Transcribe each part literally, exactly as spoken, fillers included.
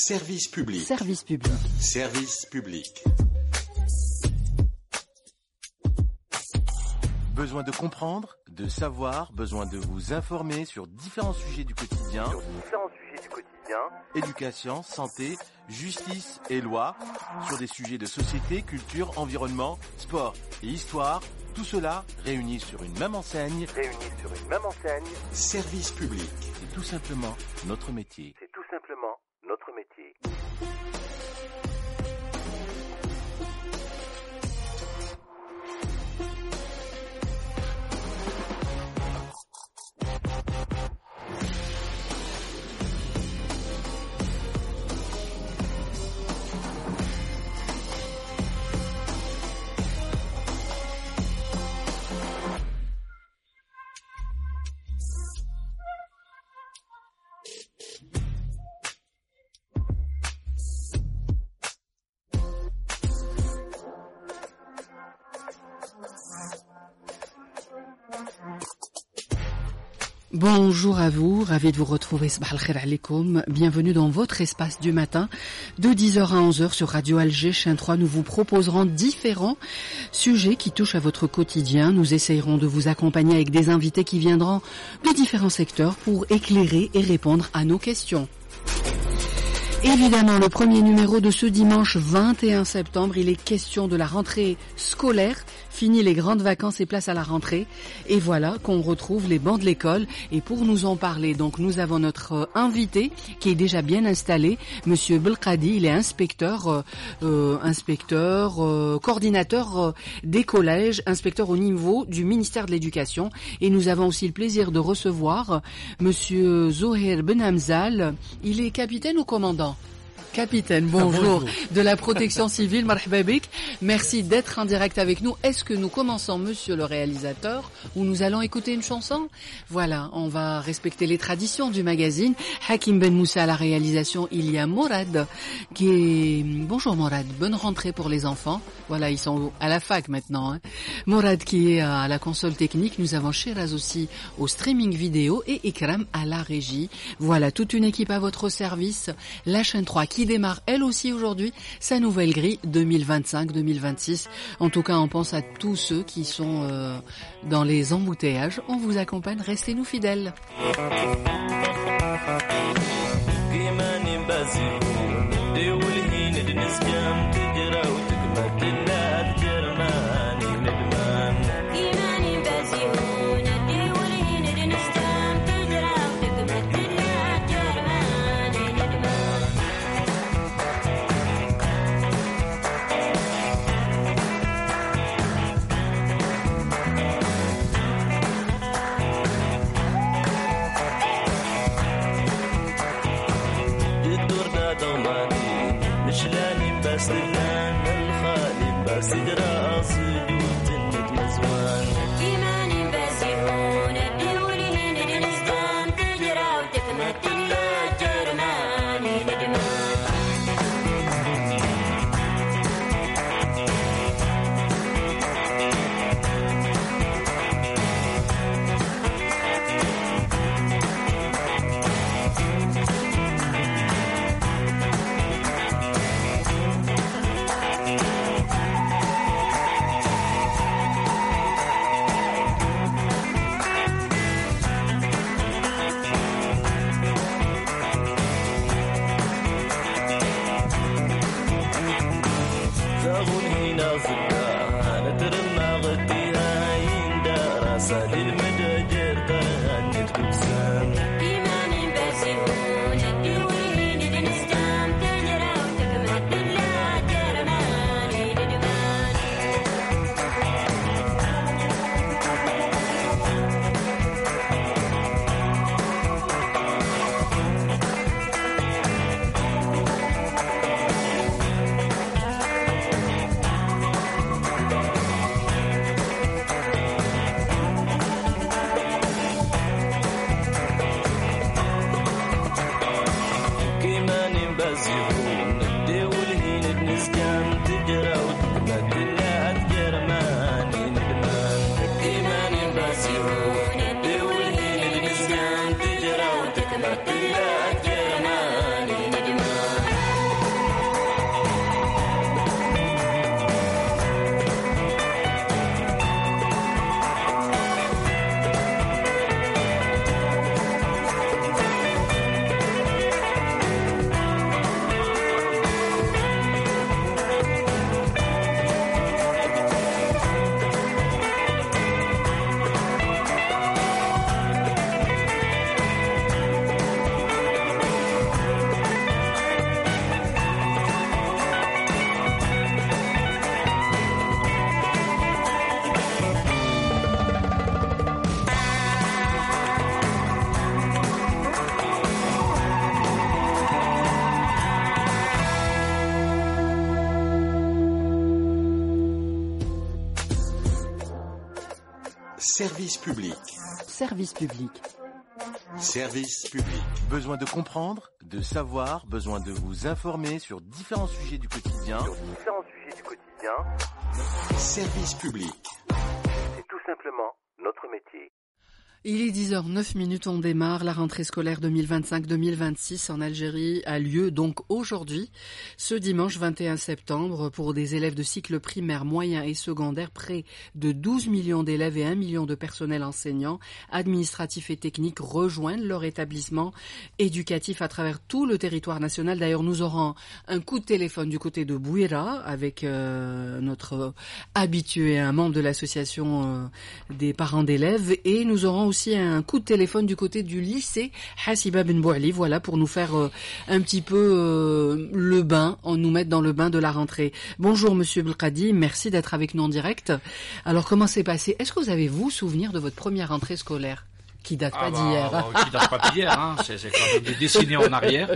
Service public. Service public. Service public. Besoin de comprendre, de savoir, besoin de vous informer sur différents sujets du quotidien. Sur différents sujets du quotidien. Éducation, santé, justice et loi. Sur des sujets de société, culture, environnement, sport et histoire. Tout cela réuni sur une même enseigne. Réunis sur une même enseigne. Service public. C'est tout simplement notre métier. C'est tout simplement notre métier. Bonjour à vous, ravi de vous retrouver, sabah al-khair alaikum. Bienvenue dans votre espace du matin, de dix heures à onze heures sur Radio Alger, chaîne trois. Nous vous proposerons différents sujets qui touchent à votre quotidien. Nous essayerons de vous accompagner avec des invités qui viendront de différents secteurs pour éclairer et répondre à nos questions. Évidemment, le premier numéro de ce dimanche vingt et un septembre, il est question de la rentrée scolaire. Fini les grandes vacances et place à la rentrée. Et voilà qu'on retrouve les bancs de l'école. Et pour nous en parler, donc nous avons notre invité qui est déjà bien installé, Monsieur Belkadi. Il est inspecteur, euh, euh, inspecteur, euh, coordinateur euh, des collèges, inspecteur au niveau du ministère de l'Éducation. Et nous avons aussi le plaisir de recevoir euh, Monsieur Zoher Benhamzal. Il est capitaine ou commandant? Capitaine, bonjour, bonjour, de la protection civile, marhaba bik. Merci d'être en direct avec nous. Est-ce que nous commençons, monsieur le réalisateur, ou nous allons écouter une chanson? Voilà, on va respecter les traditions du magazine. Hakim Ben Moussa à la réalisation, il y a Morad qui est... Bonjour Morad, bonne rentrée pour les enfants. Voilà, ils sont à la fac maintenant. Hein. Morad qui est à la console technique. Nous avons Shiraz aussi au streaming vidéo et Ikram à la régie. Voilà, toute une équipe à votre service. La chaîne trois qui qui démarre elle aussi aujourd'hui sa nouvelle grille deux mille vingt-cinq deux mille vingt-six. En tout cas, on pense à tous ceux qui sont euh, dans les embouteillages. On vous accompagne, restez-nous fidèles. Service public. Service public. Service public. Besoin de comprendre, de savoir, besoin de vous informer sur différents sujets du quotidien. Sur différents sujets du quotidien, Service public. c'est tout simplement notre métier. Il est dix heures neuf minutes, on démarre. La rentrée scolaire deux mille vingt-cinq deux mille vingt-six en Algérie a lieu donc aujourd'hui, ce dimanche vingt et un septembre, pour des élèves de cycle primaire, moyen et secondaire. Près de douze millions d'élèves et un million de personnels enseignants, administratifs et techniques rejoignent leur établissement éducatif à travers tout le territoire national. D'ailleurs, nous aurons un coup de téléphone du côté de Bouira avec euh, notre habitué, un membre de l'association euh, des parents d'élèves, et nous aurons aussi un coup de téléphone du côté du lycée Hassiba Ben Bouali, voilà, pour nous faire euh, un petit peu euh, le bain, en nous mettre dans le bain de la rentrée. Bonjour Monsieur Belkadi, merci d'être avec nous en direct. Alors comment s'est passé? Est-ce que vous avez vous souvenir de votre première rentrée scolaire? Qui date Ah pas bah, d'hier. bah, qui date pas d'hier, hein. c'est, c'est quand même des décennies en arrière.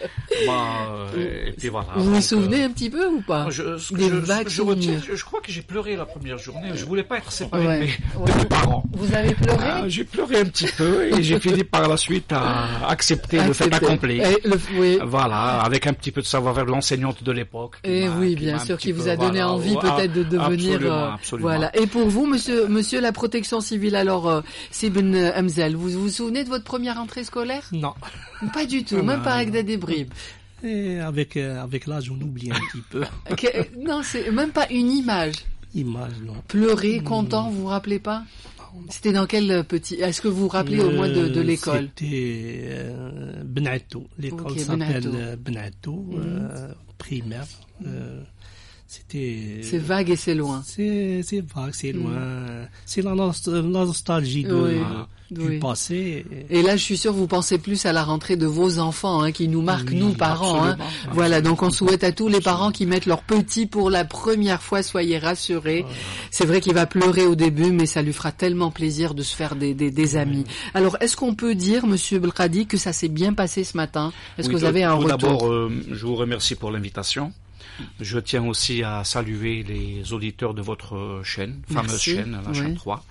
Bah, euh, et puis voilà. Vous vous donc, souvenez euh, un petit peu ou pas? je, ce que Des je, vagues je, retiens, souvenirs. je, je crois que j'ai pleuré la première journée. Je voulais pas être séparé Ouais. de, mes, Ouais. de mes parents. Vous avez pleuré? Ah, j'ai pleuré un petit peu et j'ai fini par la suite à accepter le fait Accepté. accompli. Eh, le- oui. Voilà, avec un petit peu de savoir-faire de l'enseignante de l'époque. qui Et m'a- oui, qui bien m'a un sûr, petit qui vous peu, a donné voilà, envie ah, peut-être de devenir. Absolument, euh, absolument. Voilà. Et pour vous, monsieur, monsieur la protection civile, alors, euh, Sibn Hamzel, vous vous souvenez de votre première rentrée scolaire? Non. Pas du tout, même pas avec des débris. Et avec, euh, avec l'âge, on oublie un petit peu. Que- non, c'est même pas une image. Image, non. Pleurer, content, vous vous rappelez pas? C'était dans quel petit... Est-ce que vous vous rappelez au moins de, de Euh, l'école? C'était euh, Benato. L'école Ok, s'appelle Benato. euh, Benato, euh, primaire. Euh, c'était... C'est vague et c'est loin. C'est, c'est vague, c'est loin. C'est la, nost- la nostalgie de, Oui, du oui. passé. Et là, je suis sûre, vous pensez plus à la rentrée de vos enfants, hein, qui nous marquent, Oui, nous, parents. Hein. absolument. Voilà, donc on souhaite à tous les parents qui mettent leurs petits pour la première fois, soyez rassurés. C'est vrai qu'il va pleurer au début, mais ça lui fera tellement plaisir de se faire des, des, des amis. Alors, est-ce qu'on peut dire, Monsieur Belkadi, que ça s'est bien passé ce matin? Est-ce Oui, que vous tout- avez un tout retour? D'abord, euh, je vous remercie pour l'invitation. Je tiens aussi à saluer les auditeurs de votre chaîne, fameuse Merci. chaîne, la chaîne Oui. trois.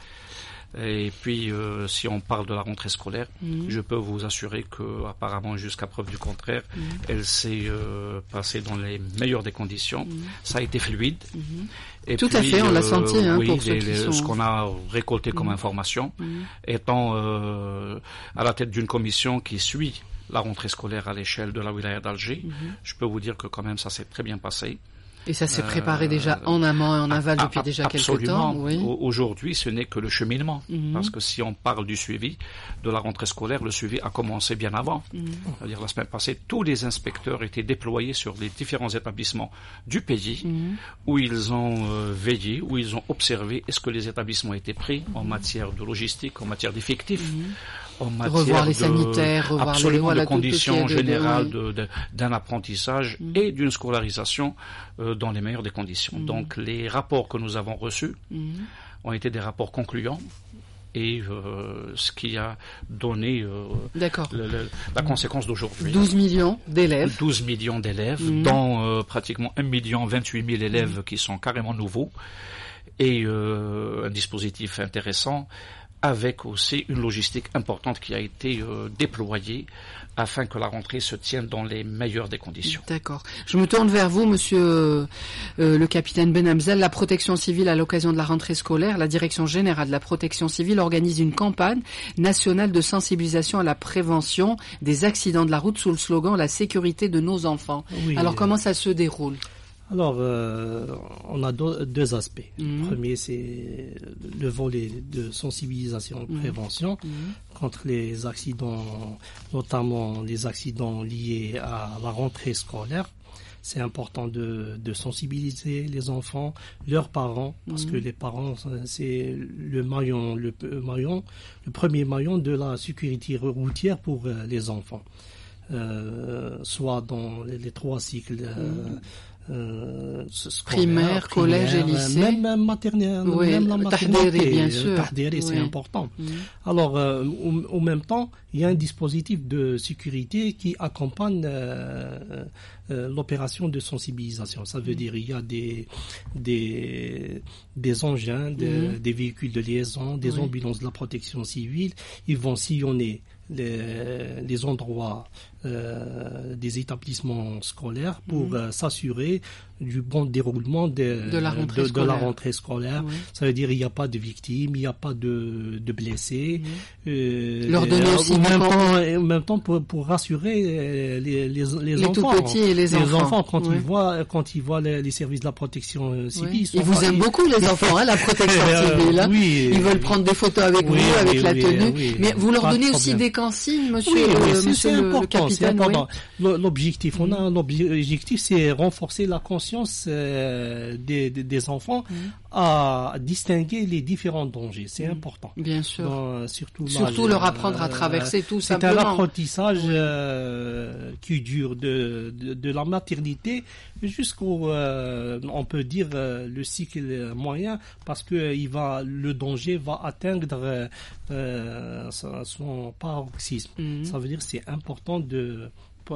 Et puis, euh, si on parle de la rentrée scolaire, Mhm. je peux vous assurer que, apparemment, jusqu'à preuve du contraire, Mhm. elle s'est euh, passée dans les meilleures des conditions. Ça a été fluide. Mhm. Et Tout à puis, fait, on l'a euh, senti, hein, oui, pour ceux les- qui les- sont- ce qu'on a récolté comme Mhm. information, Mhm. étant euh, à la tête d'une commission qui suit la rentrée scolaire à l'échelle de la wilaya d'Alger, Mhm. je peux vous dire que quand même ça s'est très bien passé. Et ça s'est Euh, préparé déjà en amont et en aval Ah, depuis ah, déjà quelques absolument. temps. Oui. Au- Aujourd'hui, ce n'est que le cheminement. Mhm. Parce que si on parle du suivi de la rentrée scolaire, le suivi a commencé bien avant. Mhm. C'est-à-dire la semaine passée, tous les inspecteurs étaient déployés sur les différents établissements du pays Mhm. où ils ont euh, veillé, où ils ont observé est-ce que les établissements étaient pris en matière de logistique, en matière d'effectifs, en matière Revoir les de, sanitaires, revoir les- absolument voilà, de tout ce qui conditions est de- de- générales oui. de- de- d'un apprentissage Mhm. et d'une scolarisation euh, dans les meilleures des conditions. Mhm. Donc les rapports que nous avons reçus Mhm. ont été des rapports concluants et euh, ce qui a donné euh, D'accord. le- le- la conséquence d'aujourd'hui. douze millions d'élèves. douze millions d'élèves, Mhm. dont euh, pratiquement un million vingt-huit mille élèves qui sont carrément nouveaux, et euh, un dispositif intéressant, avec aussi une logistique importante qui a été euh, déployée afin que la rentrée se tienne dans les meilleures des conditions. D'accord. Je me tourne vers vous, monsieur euh, euh, le capitaine Ben Hamzel. La protection civile, à l'occasion de la rentrée scolaire, la direction générale de la protection civile organise une campagne nationale de sensibilisation à la prévention des accidents de la route sous le slogan « La sécurité de nos enfants ». Oui, Alors, euh, comment ça se déroule? Alors, euh, on a do- deux aspects. Mhm. Le premier, c'est le volet de sensibilisation et Mhm. prévention Mhm. contre les accidents, notamment les accidents liés à la rentrée scolaire. C'est important de, de sensibiliser les enfants, leurs parents, parce Mhm. que les parents, c'est le maillon, le p- maillon, le premier maillon de la sécurité routière pour euh, les enfants. Euh, soit dans les, les trois cycles euh, euh, scolaires, Primaire, collège et primaire, lycée. même, même maternelle, Oui, même la le maternité. tahdiri, bien le sûr. tahdiri, c'est Oui. important. Mhm. Alors, euh, au, au même temps, il y a un dispositif de sécurité qui accompagne euh, euh, l'opération de sensibilisation. Ça veut mmh. dire il y a des des des engins, de, mmh. des véhicules de liaison, des oui. ambulances de la protection civile. Ils vont sillonner les, les endroits euh, des établissements scolaires pour mmh. euh, s'assurer du bon déroulement de, de, la, rentrée de, de la rentrée scolaire. Oui. Ça veut dire il n'y a pas de victimes, il n'y a pas de, de blessés. Mmh. Euh, Leur donner euh, aussi en même temps, en même temps pour, pour rassurer les, les, les, les enfants. tout petits et les, les enfants. enfants quand oui. ils voient quand ils voient les, les services de la protection civile. Oui. Ils, ils vous aiment ils... beaucoup les enfants, hein, la protection civile. Hein. Oui, ils veulent prendre des photos avec oui, vous, avec oui, la tenue. Oui, oui, mais vous leur donnez de aussi des consignes, monsieur, oui, oui, euh, c'est, monsieur c'est le, important, le capitaine. C'est important. Oui. L'objectif, on a l'objectif, c'est renforcer la conscience euh, des, des, des enfants mmh. à distinguer les différents dangers. C'est mmh. important. Bien sûr. Dans, surtout surtout leur apprendre euh, à traverser tout c'est simplement. C'est un apprentissage euh, qui dure de, de, de la maternité jusqu'au, euh, on peut dire, euh, le cycle moyen, parce que il va, le danger va atteindre euh, son paroxysme. Mmh. Ça veut dire que c'est important de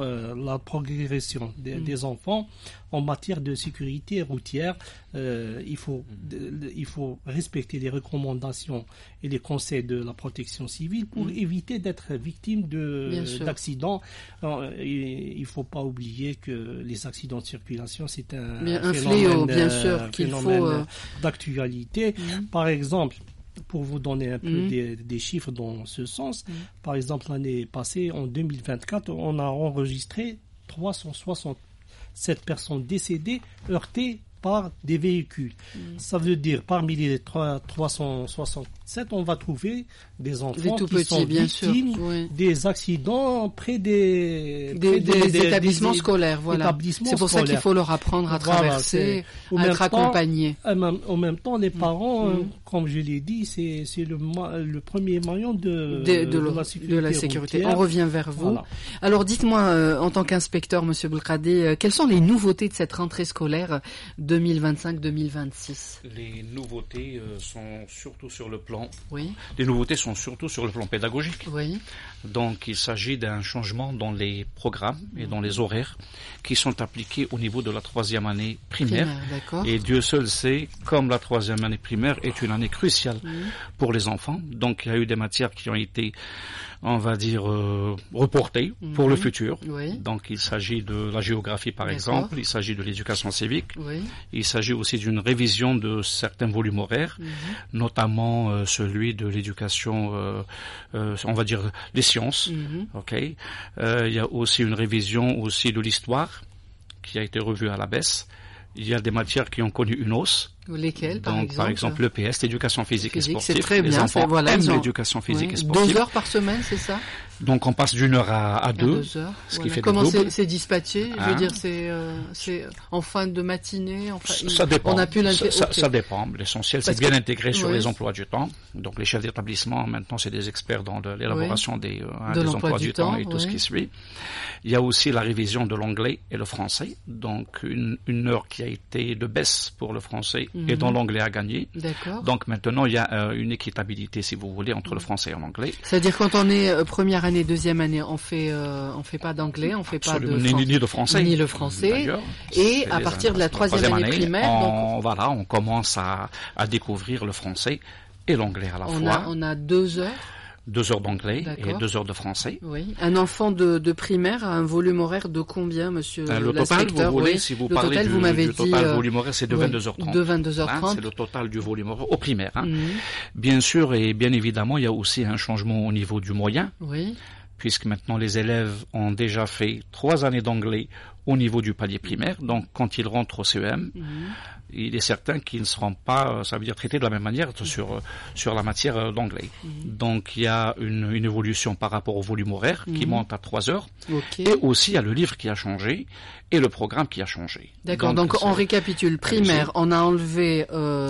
la progression des, mmh. des enfants en matière de sécurité routière. Euh, il faut de, il faut respecter les recommandations et les conseils de la protection civile pour mmh. éviter d'être victime de d'accidents. Alors, il faut pas oublier que les accidents de circulation, c'est un, bien, un fléau, bien sûr, euh, qu'il phénomène faut euh... d'actualité. Mmh. Par exemple, pour vous donner un peu mmh. des, des chiffres dans ce sens, mmh. par exemple, l'année passée, en deux mille vingt-quatre, on a enregistré trois cent soixante-sept personnes décédées heurtées par des véhicules. Mmh. Ça veut dire, parmi les trois cent soixante-sept, on va trouver des enfants des qui petits, sont bien victimes sûr, oui. des accidents près des, des, près des, des, des établissements des, scolaires. Voilà. Établissements c'est pour scolaires. ça qu'il faut leur apprendre à traverser, voilà, à être accompagnés. En même temps, les parents, mmh. euh, comme je l'ai dit, c'est, c'est le, le premier maillon de, de, de, de, le, la sécurité. De la sécurité. routière. On revient vers vous. Voilà. Alors, dites-moi, euh, en tant qu'inspecteur, Monsieur Belkradé, euh, quelles sont les nouveautés de cette rentrée scolaire deux mille vingt-cinq deux mille vingt-six? Les nouveautés euh, sont surtout sur le plan. Oui. Les nouveautés sont surtout sur le plan pédagogique. Oui. Donc, il s'agit d'un changement dans les programmes et dans les horaires qui sont appliqués au niveau de la troisième année primaire. primaire et Dieu seul sait, comme la troisième année primaire est une année cruciale oui. pour les enfants. Donc, il y a eu des matières qui ont été, on va dire, euh, reportées mmh. pour le futur. Oui. Donc, il s'agit de la géographie, par D'accord. exemple. Il s'agit de l'éducation civique. Oui. Il s'agit aussi d'une révision de certains volumes horaires, mmh. notamment euh, celui de l'éducation, euh, euh, on va dire, les sciences. Mmh. Ok. Euh, il y a aussi une révision aussi de l'histoire qui a été revue à la baisse. Il y a des matières qui ont connu une hausse. Lesquelles, par Donc, exemple par exemple, l'E P S, l'éducation physique, physique et sportive. C'est très les bien, enfants c'est, voilà, aiment ont... l'éducation physique oui. et sportive. Deux heures par semaine, c'est ça? Donc, on passe d'une heure à, à, deux, à deux heures. ce Voilà. qui fait Comment le double. c'est, c'est dispatché? Hein? Je veux dire, c'est, euh, c'est en fin de matinée, en fin... Ça dépend. On a pu ça, ça, okay. ça dépend. L'essentiel, Parce c'est bien que... intégré sur oui. les emplois du temps. Donc, les chefs d'établissement, maintenant, c'est des experts dans de l'élaboration oui. des, euh, de des emplois du temps, temps et tout oui. ce qui suit. Il y a aussi la révision de l'anglais et le français. Donc, une, une heure qui a été de baisse pour le français mm-hmm. et dont l'anglais a gagné. D'accord. Donc, maintenant, il y a euh, une équitabilité, si vous voulez, entre mm-hmm. le français et l'anglais. C'est-à-dire, quand on est euh, première année, deuxième année, on fait, euh, on fait pas d'anglais, on fait Absolument. pas de ni, français. Ni de français. Ni le français. D'ailleurs, et à partir de la troisième, troisième année, année primaire, on, donc, voilà, on commence à, à découvrir le français et l'anglais à la on fois. A, on a deux heures. Deux heures d'anglais D'accord. et deux heures de français. Oui. Un enfant de, de primaire a un volume horaire de combien, monsieur euh, Le l'inspecteur? total, vous voulez, oui. si vous le parlez total, du, vous m'avez du dit, total euh, volume horaire, c'est de oui, vingt-deux heures trente. De vingt-deux heures trente. Hein, c'est le total du volume horaire au primaire. Hein. Mmh. Bien sûr, et bien évidemment, il y a aussi un changement au niveau du moyen. Oui. Puisque maintenant les élèves ont déjà fait trois années d'anglais au niveau du palier primaire. Donc, quand ils rentrent au C E M, mmh. il est certain qu'ils ne seront pas, ça veut dire, traités de la même manière mmh. sur sur la matière d'anglais. Mmh. Donc, il y a une, une évolution par rapport au volume horaire mmh. qui monte à trois heures. Okay. Et aussi, il y a le livre qui a changé et le programme qui a changé. D'accord. Donc, donc on récapitule. Primaire, on a enlevé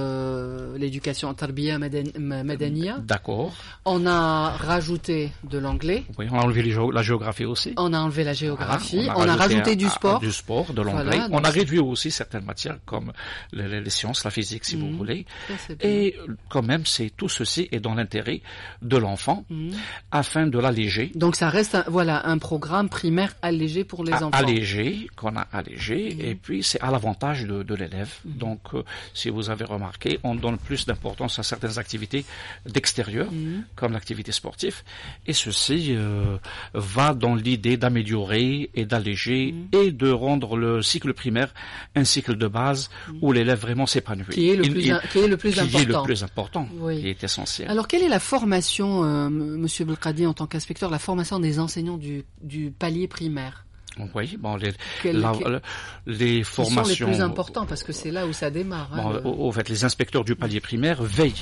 euh, l'éducation Tarbiya Madaniya. D'accord. On a rajouté de l'anglais. Oui, on a enlevé les géo- la géographie aussi. On a enlevé la géographie. Voilà, on a on a rajouté un, du sport. sport. Du sport, de l'anglais. Voilà, on a c'est... réduit aussi certaines matières comme les, les sciences, la physique, si mmh. vous voulez. Ça, et quand même, c'est tout ceci est dans l'intérêt de l'enfant mmh. afin de l'alléger. Donc ça reste, un, voilà, un programme primaire allégé pour les à, enfants. Allégé, qu'on a allégé, mmh. et puis c'est à l'avantage de, de l'élève. Mmh. Donc, euh, si vous avez remarqué, on donne plus d'importance à certaines activités d'extérieur, mmh. comme l'activité sportive, et ceci euh, va dans l'idée d'améliorer et d'alléger mmh. et de rendre le cycle primaire un cycle de base mmh. où l'élève vraiment s'épanouit. Qui est le plus, il, un, qui est le plus qui important. Qui est le plus important, oui. qui est essentiel. Alors, quelle est la formation, euh, Monsieur Belkadi, en tant qu'inspecteur, la formation des enseignants du, du palier primaire? Oui, bon, les, Quel, la, quel, les formations... Qui sont les plus importants, parce que c'est là où ça démarre. Bon, hein, au, au fait, les inspecteurs du palier primaire veillent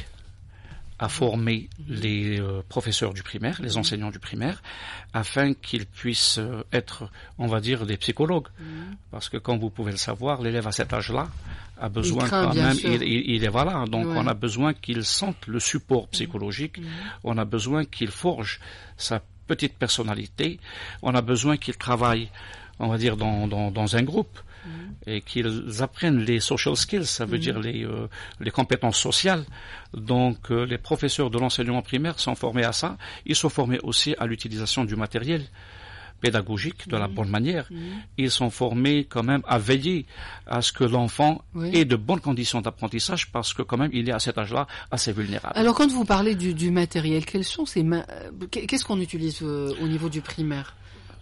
à former les euh, professeurs du primaire, les enseignants du primaire, afin qu'ils puissent euh, être, on va dire, des psychologues. Mmh. Parce que, comme vous pouvez le savoir, l'élève à cet âge-là a besoin il craint, quand même, il, il, il est voilà, donc ouais. on a besoin qu'il sente le support psychologique, mmh. on a besoin qu'il forge sa petite personnalité, on a besoin qu'il travaille, on va dire, dans, dans, dans un groupe. Et qu'ils apprennent les social skills, ça veut mmh. dire les, euh, les compétences sociales. Donc euh, les professeurs de l'enseignement primaire sont formés à ça. Ils sont formés aussi à l'utilisation du matériel pédagogique de mmh. la bonne manière. Mmh. Ils sont formés quand même à veiller à ce que l'enfant oui. ait de bonnes conditions d'apprentissage parce que quand même il est à cet âge-là assez vulnérable. Alors quand vous parlez du, du matériel, quels sont ces ma... qu'est-ce qu'on utilise euh, au niveau du primaire?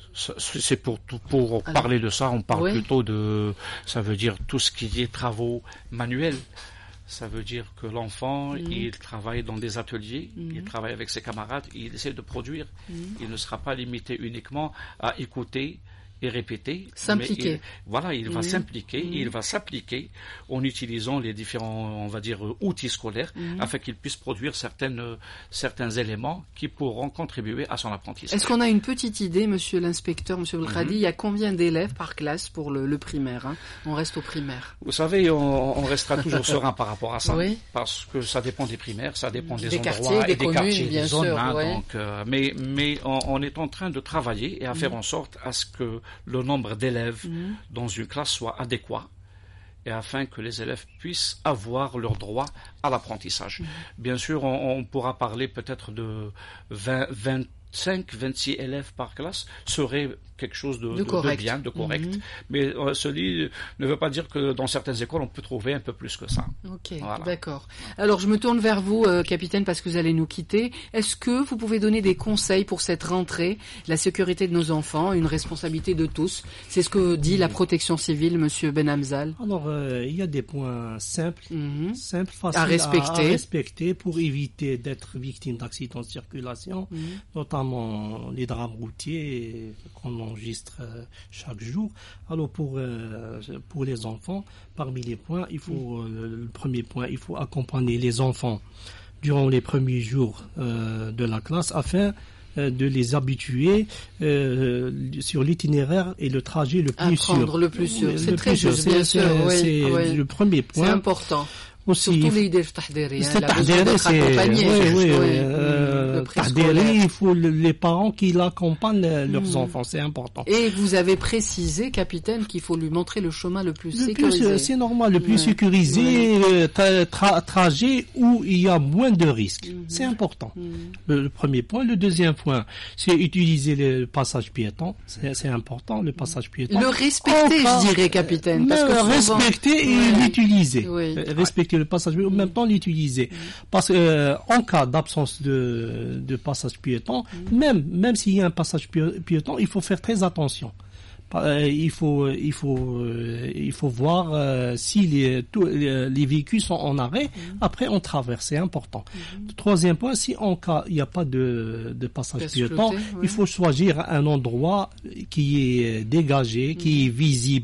C'est pour pour Alors, parler de ça, on parle oui. plutôt de, ça veut dire tout ce qui est travaux manuels. Ça veut dire que l'enfant, mmh. il travaille dans des ateliers, mmh. il travaille avec ses camarades, il essaie de produire. Mmh. Il ne sera pas limité uniquement à écouter et répéter. S'impliquer. Il, voilà, il mmh. va s'impliquer, mmh. il va s'appliquer en utilisant les différents, on va dire, outils scolaires, mmh. afin qu'il puisse produire certaines, certains éléments qui pourront contribuer à son apprentissage. Est-ce qu'on a une petite idée, monsieur l'inspecteur, monsieur Belkadi, mmh. il y a combien d'élèves par classe pour le, le primaire, hein? On reste au primaire. Vous savez, on, on restera toujours serein par rapport à ça, oui. parce que ça dépend des primaires, ça dépend des, des endroits quartiers, et des, des communes, quartiers, bien des zones. sûr, Hein, ouais. donc, euh, mais mais on, on est en train de travailler et à mmh. faire en sorte à ce que le nombre d'élèves mmh. dans une classe soit adéquat et afin que les élèves puissent avoir leur droit à l'apprentissage. Mmh. Bien sûr, on, on pourra parler peut-être de vingt, vingt-cinq, vingt-six élèves par classe serait quelque chose de, de, de, de bien, de correct. Mmh. Mais euh, cela ne veut pas dire que dans certaines écoles, on peut trouver un peu plus que ça. Ok, voilà. D'accord. Alors, je me tourne vers vous, euh, capitaine, parce que vous allez nous quitter. Est-ce que vous pouvez donner des conseils pour cette rentrée, la sécurité de nos enfants, une responsabilité de tous? C'est ce que dit la protection civile, monsieur Ben Hamzal. Alors, euh, il y a des points simples, mmh. simples, faciles à respecter. À, à respecter pour éviter d'être victime d'accidents de circulation, mmh. notamment les drames routiers qu'on enregistre euh, chaque jour. Alors pour euh, pour les enfants, parmi les points, il faut euh, le premier point, il faut accompagner les enfants durant les premiers jours euh, de la classe afin euh, de les habituer euh, sur l'itinéraire et le trajet le plus sûr. Apprendre le plus sûr. C'est très juste, bien sûr. C'est, c'est oui. le premier point. C'est important. Aussi, surtout les idées tahdiri, c'est tahdiri, c'est accompagné. Oui, oui, oui. Euh, tahdiri, il faut le, les parents qui l'accompagnent leurs mmh. enfants, c'est important. Et vous avez précisé, capitaine, qu'il faut lui montrer le chemin le plus le sécurisé. Plus, c'est normal, le plus ouais. sécurisé, ouais. Tra, tra, trajet où il y a moins de risques. Mmh. C'est important. Mmh. Le, le premier point. Le deuxième point, c'est utiliser le passage piéton. C'est, c'est important, le passage piéton. Le respecter, enfin, je dirais, capitaine. Parce que souvent... respecter et ouais. l'utiliser. Oui. Respecter le passage piéton, en même temps l'utiliser. Mmh. Parce que euh, en cas d'absence de, de passage piéton, mmh. même même s'il y a un passage piéton, il faut faire très attention. Euh, il faut il faut euh, il faut voir euh, si les tous les, les véhicules sont en arrêt. Mmh. Après on traverse, c'est important. Mmh. Troisième point, si en cas il n'y a pas de de passage piéton, ouais. il faut choisir un endroit qui est dégagé, mmh. qui est visible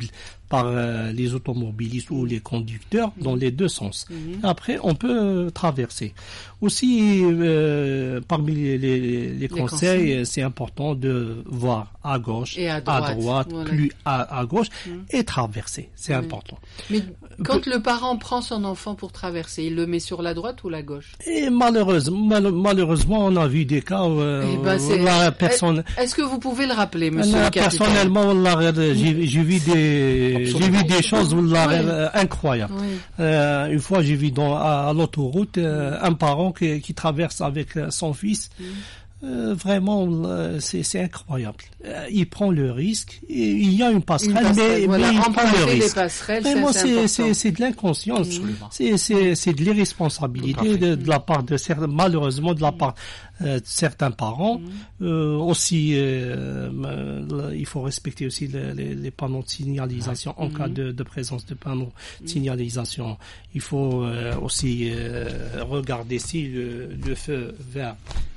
par euh, les automobilistes ou les conducteurs dans les deux sens. Mm-hmm. Après, on peut traverser. Aussi, euh, parmi les, les, les, les conseils, conseils, c'est important de voir à gauche, et à droite, à droite voilà. plus à, à gauche, mmh. et traverser. C'est oui. important. Mais quand Pe- le parent prend son enfant pour traverser, il le met sur la droite ou la gauche? Et malheureusement, mal, malheureusement, on a vu des cas où, eh ben, où la personne... Est-ce que vous pouvez le rappeler, monsieur euh, le capitaine? Personnellement, j'ai, j'ai vu des, j'ai vu des choses oui. incroyables. Oui. Euh, une fois, j'ai vu dans, à, à l'autoroute euh, un parent qui, qui traverse avec son fils. Mm. Euh, vraiment, euh, c'est, c'est incroyable. Euh, il prend le risque. Et il y a une passerelle, une passerelle mais, voilà, mais il prend le risque. Vraiment, c'est, c'est, c'est de l'inconscience. Mm. C'est, c'est, c'est de l'irresponsabilité de, de la part de certains, malheureusement, de la part euh, de certains parents. Mm. Euh, aussi, euh, euh, il faut respecter aussi les, les, les panneaux de signalisation en mm. cas de, de présence de panneaux de signalisation. Il faut euh, aussi euh, regarder si le, le feu vert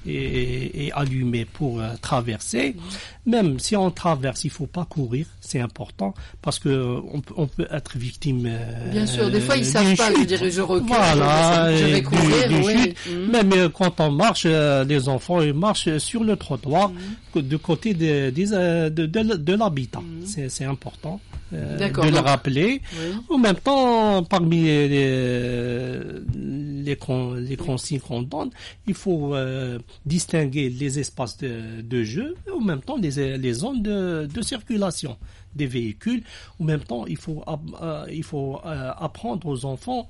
est, est allumé pour euh, traverser. Mmh. Même si on traverse, il faut pas courir, c'est important parce que euh, on, on peut être victime. Euh, Bien sûr, des fois ils savent pas. Je dirais, je recule, voilà, je, je vais courir. Du, du oui. mmh. Même euh, quand on marche, euh, les enfants ils marchent sur le trottoir mmh. de côté de, de, de, de, de l'habitat. Mmh. C'est, c'est important. Euh, de donc, le rappeler. Oui. En même temps, parmi les, les, les, con, les consignes qu'on donne, il faut euh, distinguer les espaces de, de jeu et en même temps les, les zones de, de circulation des véhicules. En même temps, il faut, euh, il faut euh, apprendre aux enfants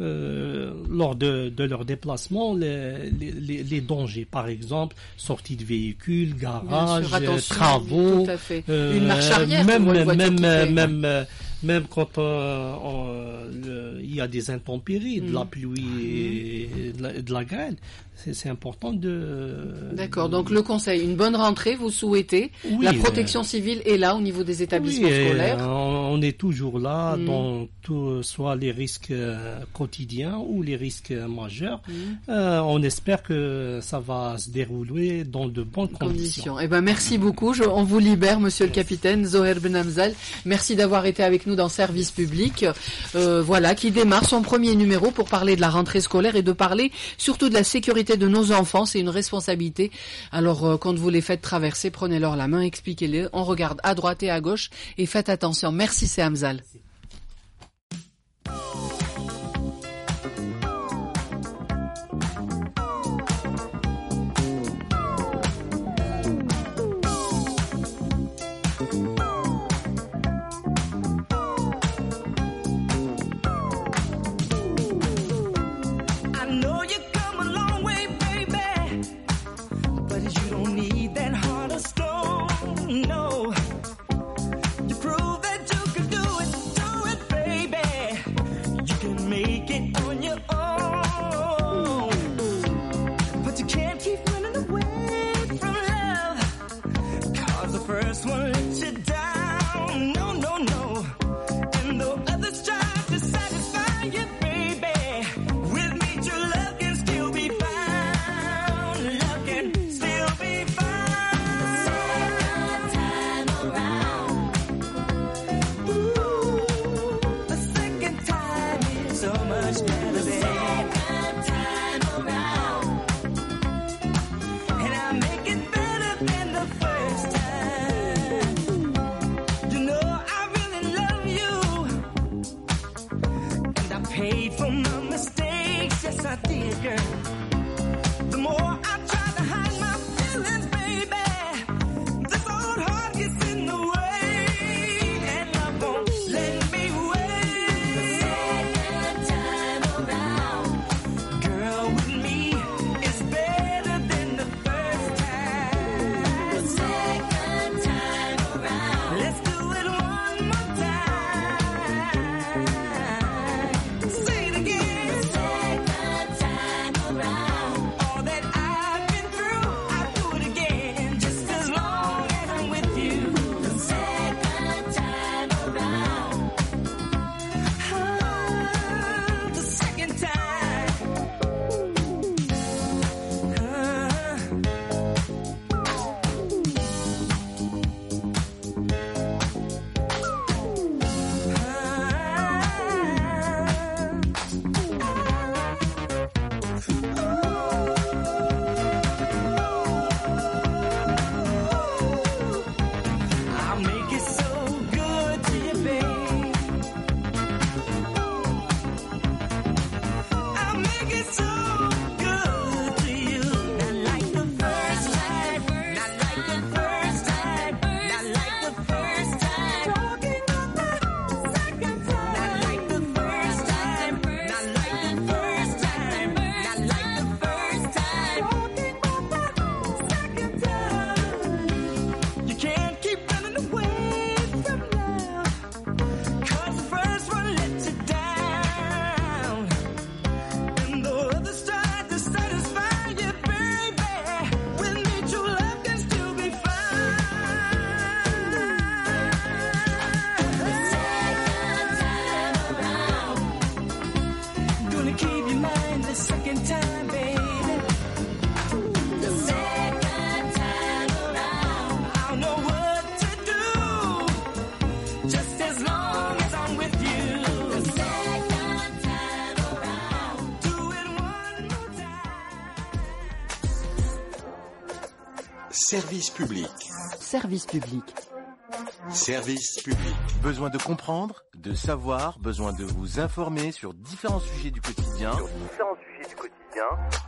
Euh, lors de, de leur déplacement les, les, les dangers, par exemple sortie de véhicules, garage, sûr, travaux, tout à fait. Euh, une marche arrière, même même même même euh, même quand euh, on, le, il y a des intempéries, mmh. de la pluie et de la, de la grêle, c'est, c'est important de. D'accord. Donc le conseil, une bonne rentrée, vous souhaitez. Oui, la protection euh, civile est là au niveau des établissements oui, scolaires. On, on est toujours là, mmh. dans tout, soit les risques euh, quotidiens ou les risques majeurs. Mmh. Euh, on espère que ça va se dérouler dans de bonnes conditions. conditions. Eh ben merci beaucoup. Je, on vous libère, Monsieur le Capitaine Zoher Ben Hamzal. Merci d'avoir été avec nous dans Service Public. Euh, voilà, qui démarre son premier numéro pour parler de la rentrée scolaire et de parler surtout de la sécurité de nos enfants. C'est une responsabilité. Alors euh, quand vous les faites traverser, prenez-leur la main, expliquez-les. On regarde à droite et à gauche et faites attention. Merci, c'est Hamzal. Around. Service public. Service public. Service public. Besoin de comprendre, de savoir, besoin de vous informer sur différents sujets du quotidien. Sur différents sujets du quotidien,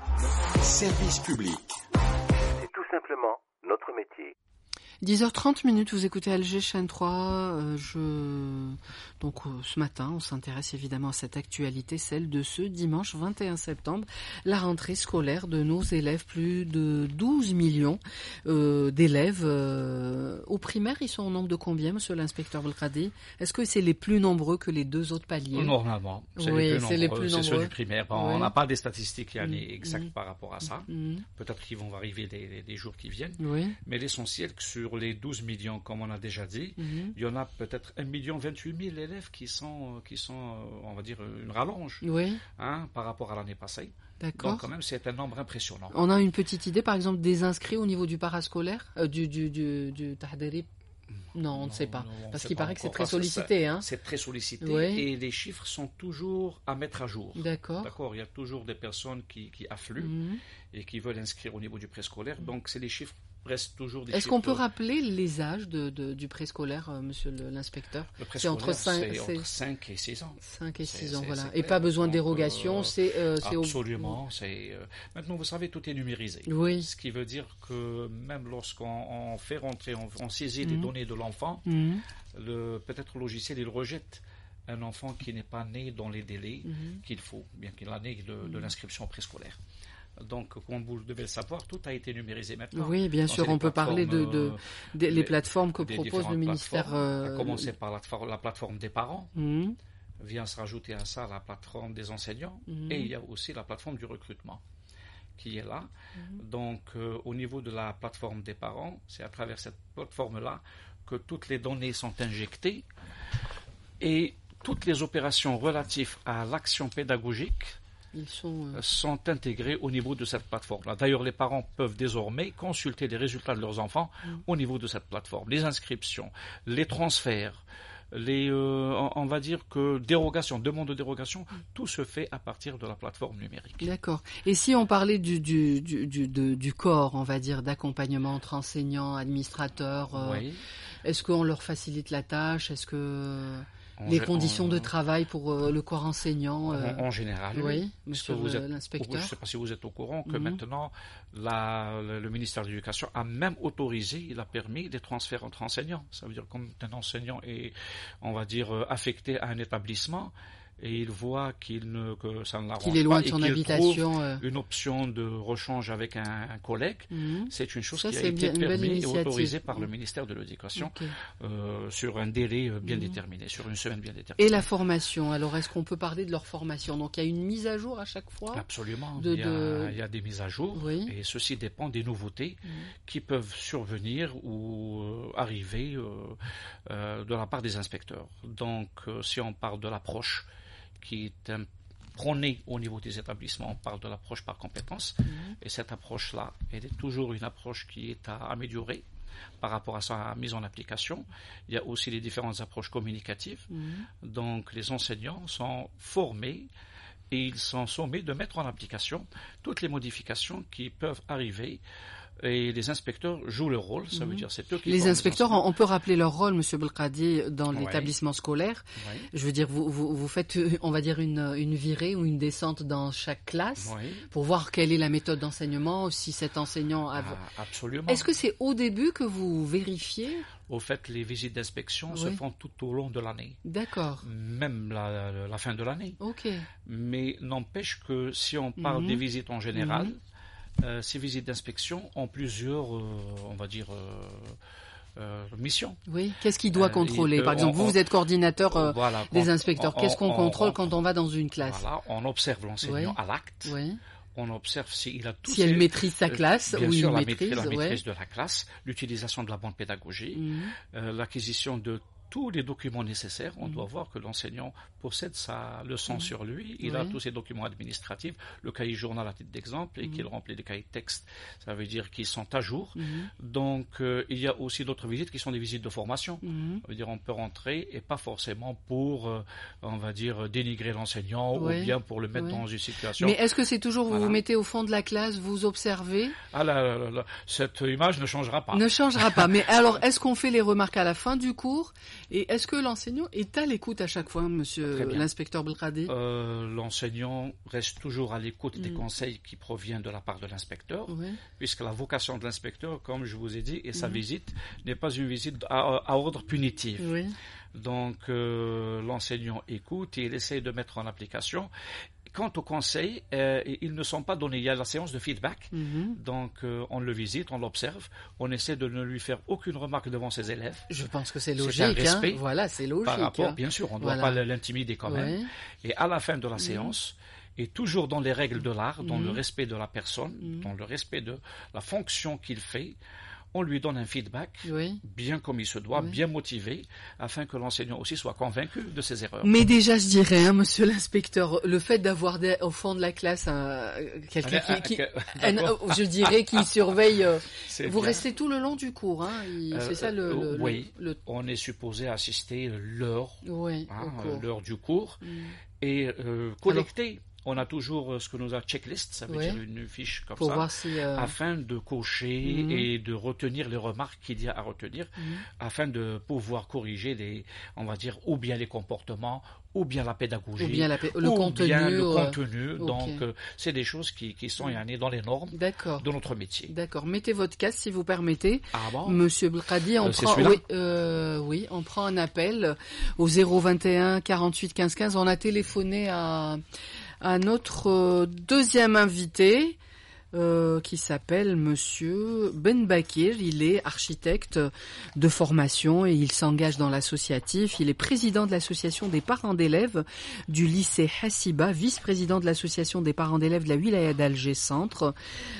Service public. c'est tout simplement notre métier. dix heures trente minutes, vous écoutez Alger chaîne trois. Euh, je... Donc euh, ce matin, on s'intéresse évidemment à cette actualité, celle de ce dimanche vingt et un septembre, la rentrée scolaire de nos élèves, plus de douze millions euh, d'élèves. Euh, au primaire, ils sont au nombre de combien, monsieur l'inspecteur Belkadi? Est-ce que c'est les plus nombreux que les deux autres paliers? Normalement, c'est Oui, les plus c'est les nombreux, plus c'est ceux nombreux. du primaire. Bon, Oui. on n'a pas des statistiques Mm, exactes mm. par rapport à ça. Mm. Peut-être qu'ils vont arriver des, des- des jours qui viennent. Oui. Mais l'essentiel, que sur les douze millions, comme on a déjà dit, Mhm. il y en a peut-être un million vingt-huit mille élèves qui sont, qui sont, euh, on va dire, une rallonge Oui, hein, par rapport à l'année passée. d'accord. Donc, quand même, c'est un nombre impressionnant. On a une petite idée, par exemple, des inscrits au niveau du parascolaire, euh, du, du, du, du tahdérib? Non, on ne sait pas. Non, on Parce sait qu'il pas paraît que c'est encore, très parce que sollicité. ça- Hein. C'est très sollicité Oui. et les chiffres sont toujours à mettre à jour. D'accord. D'accord, il y a toujours des personnes qui, qui affluent Mhm. et qui veulent inscrire au niveau du préscolaire. Donc, c'est les chiffres restent toujours des Est-ce chiffres. qu'on peut rappeler les âges de, de- du préscolaire, euh, monsieur le- l'inspecteur? Le C'est entre préscolaire, cinq, c'est c'est entre cinq et six ans. cinq et C'est- six ans, c'est- voilà. c'est Et clair. pas besoin de Donc, dérogation, euh, c'est euh, c'est au- Absolument. C'est, euh, Maintenant, vous savez, tout est numérisé. Oui. Ce qui veut dire que même lorsqu'on on fait rentrer, on, on saisit les Mhm. données de l'enfant, Mhm. le, peut-être le logiciel, il rejette un enfant qui n'est pas né dans les délais Mhm. qu'il faut, bien qu'il a né de, de l'inscription préscolaire. Donc, comme vous devez le savoir, tout a été numérisé maintenant. Oui, bien Donc, sûr, c'est on les peut parler de, de, plateformes, des- les les- plateformes que des propose différentes le ministère. plateformes, euh, à commencer par la, la plateforme des parents, Mhm. vient se rajouter à ça la plateforme des enseignants, Mhm. et il y a aussi la plateforme du recrutement qui est là. Mhm. Donc, euh, au niveau de la plateforme des parents, c'est à travers cette plateforme-là que toutes les données sont injectées et toutes les opérations relatives à l'action pédagogique Ils sont. euh, sont intégrées au niveau de cette plateforme-là. D'ailleurs, les parents peuvent désormais consulter les résultats de leurs enfants au niveau de cette plateforme. Les inscriptions, les transferts, les, euh, on on va dire que dérogation, demande de dérogation, tout se fait à partir de la plateforme numérique. D'accord. Et si on parlait du, du, du, du, de- du corps, on va dire, d'accompagnement entre enseignants, administrateurs, euh, Oui. est-ce qu'on leur facilite la tâche? Est-ce que En les gé- conditions en- de travail pour euh, le corps enseignant euh, En, en général, oui, oui. monsieur Parce que vous le- êtes- l'inspecteur. Je ne sais pas si vous êtes au courant que Mhm. maintenant, la- le, le ministère de l'Éducation a même autorisé, il a permis des transferts entre enseignants. Ça veut dire quand un enseignant est, on va dire, euh, affecté à un établissement et il voit qu'il ne, que ça ne l'arrange Qu'il est loin pas de et son qu'il habitation. trouve euh, une option de rechange avec un, un collègue, mhm. c'est une chose Ça, qui a c'est été bien- une belle permise et initiative. autorisée par le ministère de l'Éducation Ok. euh, sur un délai euh, bien Mhm. déterminé, sur une semaine bien déterminée. Et la formation, alors est-ce qu'on peut parler de leur formation? Donc il y a une mise à jour à chaque fois? Absolument. de- il, y a, de- il y a des mises à jour Oui. et ceci dépend des nouveautés Mhm. qui peuvent survenir ou euh, arriver euh, euh, de la part des inspecteurs. Donc, euh, si on parle de l'approche qui est un- prônée au niveau des établissements, on parle de l'approche par compétence. Mhm. Et cette approche-là, elle est toujours une approche qui est à améliorer par rapport à sa mise en application. Il y a aussi les différentes approches communicatives. Mhm. Donc, les enseignants sont formés et ils sont sommés de mettre en application toutes les modifications qui peuvent arriver. Et les inspecteurs jouent leur rôle, ça veut Mhm. dire c'est eux qui Les forment inspecteurs, enseignants. on on peut rappeler leur rôle, monsieur Belkadi, dans Ouais. l'établissement scolaire. Oui, Je veux dire, vous, vous, vous faites, euh, on va dire, une, une virée ou une descente dans chaque classe oui. pour voir quelle est la méthode d'enseignement, si cet enseignant a... Ah, absolument. Est-ce que c'est au début que vous vérifiez? Au fait, les visites d'inspection Oui. se font tout au long de l'année, D'accord. même la, la- la fin de l'année. Ok. Mais n'empêche que si on parle Mhm. des visites en général, Mhm. euh, ces visites d'inspection ont plusieurs, euh, on va dire, euh, euh, missions. Oui. Qu'est-ce qu'il doit Euh, contrôler? il- Par euh, exemple, on- vous, vous êtes coordinateur euh, Voilà, des on- inspecteurs. on- Qu'est-ce qu'on on- contrôle on- quand on va dans une classe? Voilà, on observe l'enseignant Oui. à l'acte. Oui. On observe s'il a tous Si elle ses- maîtrise sa euh, classe bien ou sûr, il la maîtrise, maîtrise, la ouais. maîtrise de la classe, l'utilisation de la bonne pédagogie, Mhm. euh, l'acquisition de tous les documents nécessaires. On mmh. doit voir que l'enseignant possède sa leçon mmh. sur lui. Il oui. a tous ses documents administratifs, le cahier journal à titre d'exemple, et mmh. qu'il remplit des cahiers de texte. Ça veut dire qu'ils sont à jour. Mmh. Donc, euh, il y a aussi d'autres visites qui sont des visites de formation. Mmh. Ça veut dire on peut rentrer et pas forcément pour, euh, on va dire, dénigrer l'enseignant oui. ou bien pour le mettre oui. dans une situation. Mais est-ce que c'est toujours, voilà. vous vous mettez au fond de la classe, vous observez? Ah là, là, là, là, cette image ne changera pas. Ne changera pas. Mais alors, est-ce qu'on fait les remarques à la fin du cours? Et est-ce que l'enseignant est à l'écoute à chaque fois, monsieur l'inspecteur Belkadi? euh, L'enseignant reste toujours à l'écoute mmh. des conseils qui proviennent de la part de l'inspecteur, oui. puisque la vocation de l'inspecteur, comme je vous ai dit, et sa mmh. visite n'est pas une visite à, à ordre punitif. Oui. Donc, euh, l'enseignant écoute et il essaie de mettre en application. Quant aux conseils, euh, ils ne sont pas donnés. Il y a la séance de feedback, mm-hmm. donc euh, on le visite, on l'observe, on essaie de ne lui faire aucune remarque devant ses élèves. Je pense que c'est logique. C'est un respect. Hein. Voilà, c'est logique. Par rapport, hein. bien sûr, on ne doit voilà. pas l'intimider quand même. Oui. Et à la fin de la mm-hmm. séance, et toujours dans les règles de l'art, dans mm-hmm. le respect de la personne, mm-hmm. dans le respect de la fonction qu'il fait, on lui donne un feedback, oui. bien comme il se doit, oui. bien motivé, afin que l'enseignant aussi soit convaincu de ses erreurs. Mais déjà, je dirais, hein, monsieur l'inspecteur, le fait d'avoir des, au fond de la classe un, quelqu'un qui, qui un, je dirais, qui surveille, euh, vous bien. Restez tout le long du cours, hein, il, euh, c'est ça le, le, oui, le, le... on est supposé assister l'heure, oui, hein, l'heure du cours, mm. et euh, collecter. Alors, on a toujours ce que nous a checklist, ça veut oui. dire une fiche comme pour ça, voir si, euh... afin de cocher mmh. et de retenir les remarques qu'il y a à retenir, mmh. afin de pouvoir corriger les, on va dire, ou bien les comportements, ou bien la pédagogie, ou bien la, le ou contenu, bien le euh... contenu. Okay. Donc, euh, c'est des choses qui, qui sont mmh. dans les normes D'accord. de notre métier. D'accord. Mettez votre casque si vous permettez. Ah bon? Monsieur Belkadi, on euh, prend, oui, euh, oui, on prend un appel au zéro vingt et un quarante-huit quinze quinze. On a téléphoné à à notre euh, deuxième invité euh, qui s'appelle Monsieur Ben Bakir. Il est architecte de formation et il s'engage dans l'associatif. Il est président de l'association des parents d'élèves du lycée Hassiba, vice-président de l'association des parents d'élèves de la wilaya d'Alger Centre.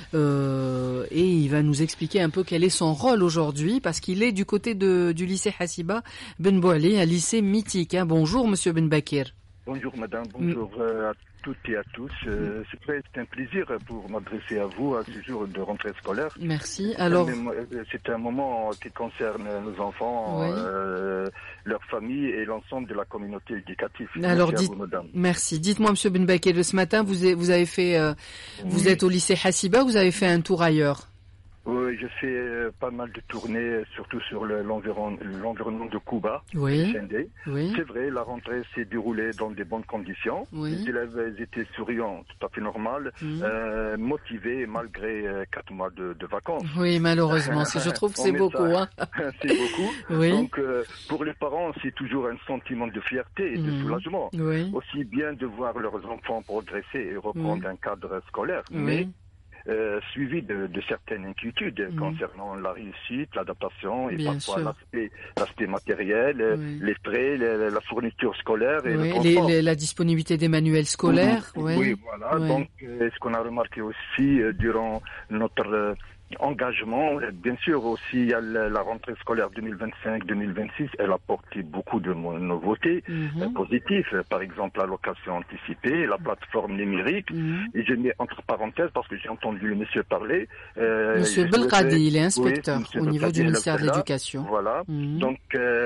Euh, et il va nous expliquer un peu quel est son rôle aujourd'hui parce qu'il est du côté de, du lycée Hassiba Ben Bouali, un lycée mythique. Hein. Bonjour Monsieur Ben Bakir. Bonjour madame, bonjour mm. à toutes et à tous. Euh, c'est, très, c'est un plaisir pour m'adresser à vous à ce jour de rentrée scolaire. Merci. Alors, c'est un moment qui concerne nos enfants, oui. euh, leurs familles et l'ensemble de la communauté éducative. Alors, merci dites, à vous, madame. Merci. Dites-moi, Monsieur Ben Bakir, ce matin, vous avez, vous avez fait, euh, oui. vous êtes au lycée Hassiba, vous avez fait un tour ailleurs? Oui, je fais euh, pas mal de tournées, surtout sur le, l'environ, l'environnement de Cuba. Oui. oui. C'est vrai, la rentrée s'est déroulée dans de bonnes conditions. Oui. Les élèves étaient souriants, tout à fait normal, mmh. euh, motivés malgré euh, quatre mois de, de vacances. Oui, malheureusement, je trouve que c'est beaucoup. Hein. C'est beaucoup. Oui. Donc, euh, pour les parents, c'est toujours un sentiment de fierté et de mmh. soulagement. Oui. Aussi bien de voir leurs enfants progresser et reprendre oui. un cadre scolaire, oui. mais Euh, suivi de, de certaines inquiétudes mmh. concernant la réussite, l'adaptation et Bien parfois sûr. l'aspect, l'aspect matériel, oui. les frais, les, la fourniture scolaire et oui, le confort. Les, les, la disponibilité des manuels scolaires. Mmh. Oui, oui, voilà. Oui. Donc, euh, ce qu'on a remarqué aussi euh, durant notre euh, engagement, bien sûr aussi il y a la, la rentrée scolaire deux mille vingt-cinq deux mille vingt-six, elle a apporté beaucoup de nouveautés mm-hmm. euh, positives, par exemple l'allocation anticipée, la plateforme numérique, mm-hmm. et je mets entre parenthèses parce que j'ai entendu le monsieur parler. Euh, monsieur Belkadi, il est inspecteur oui, au niveau du ministère de l'Éducation. Voilà, mm-hmm. donc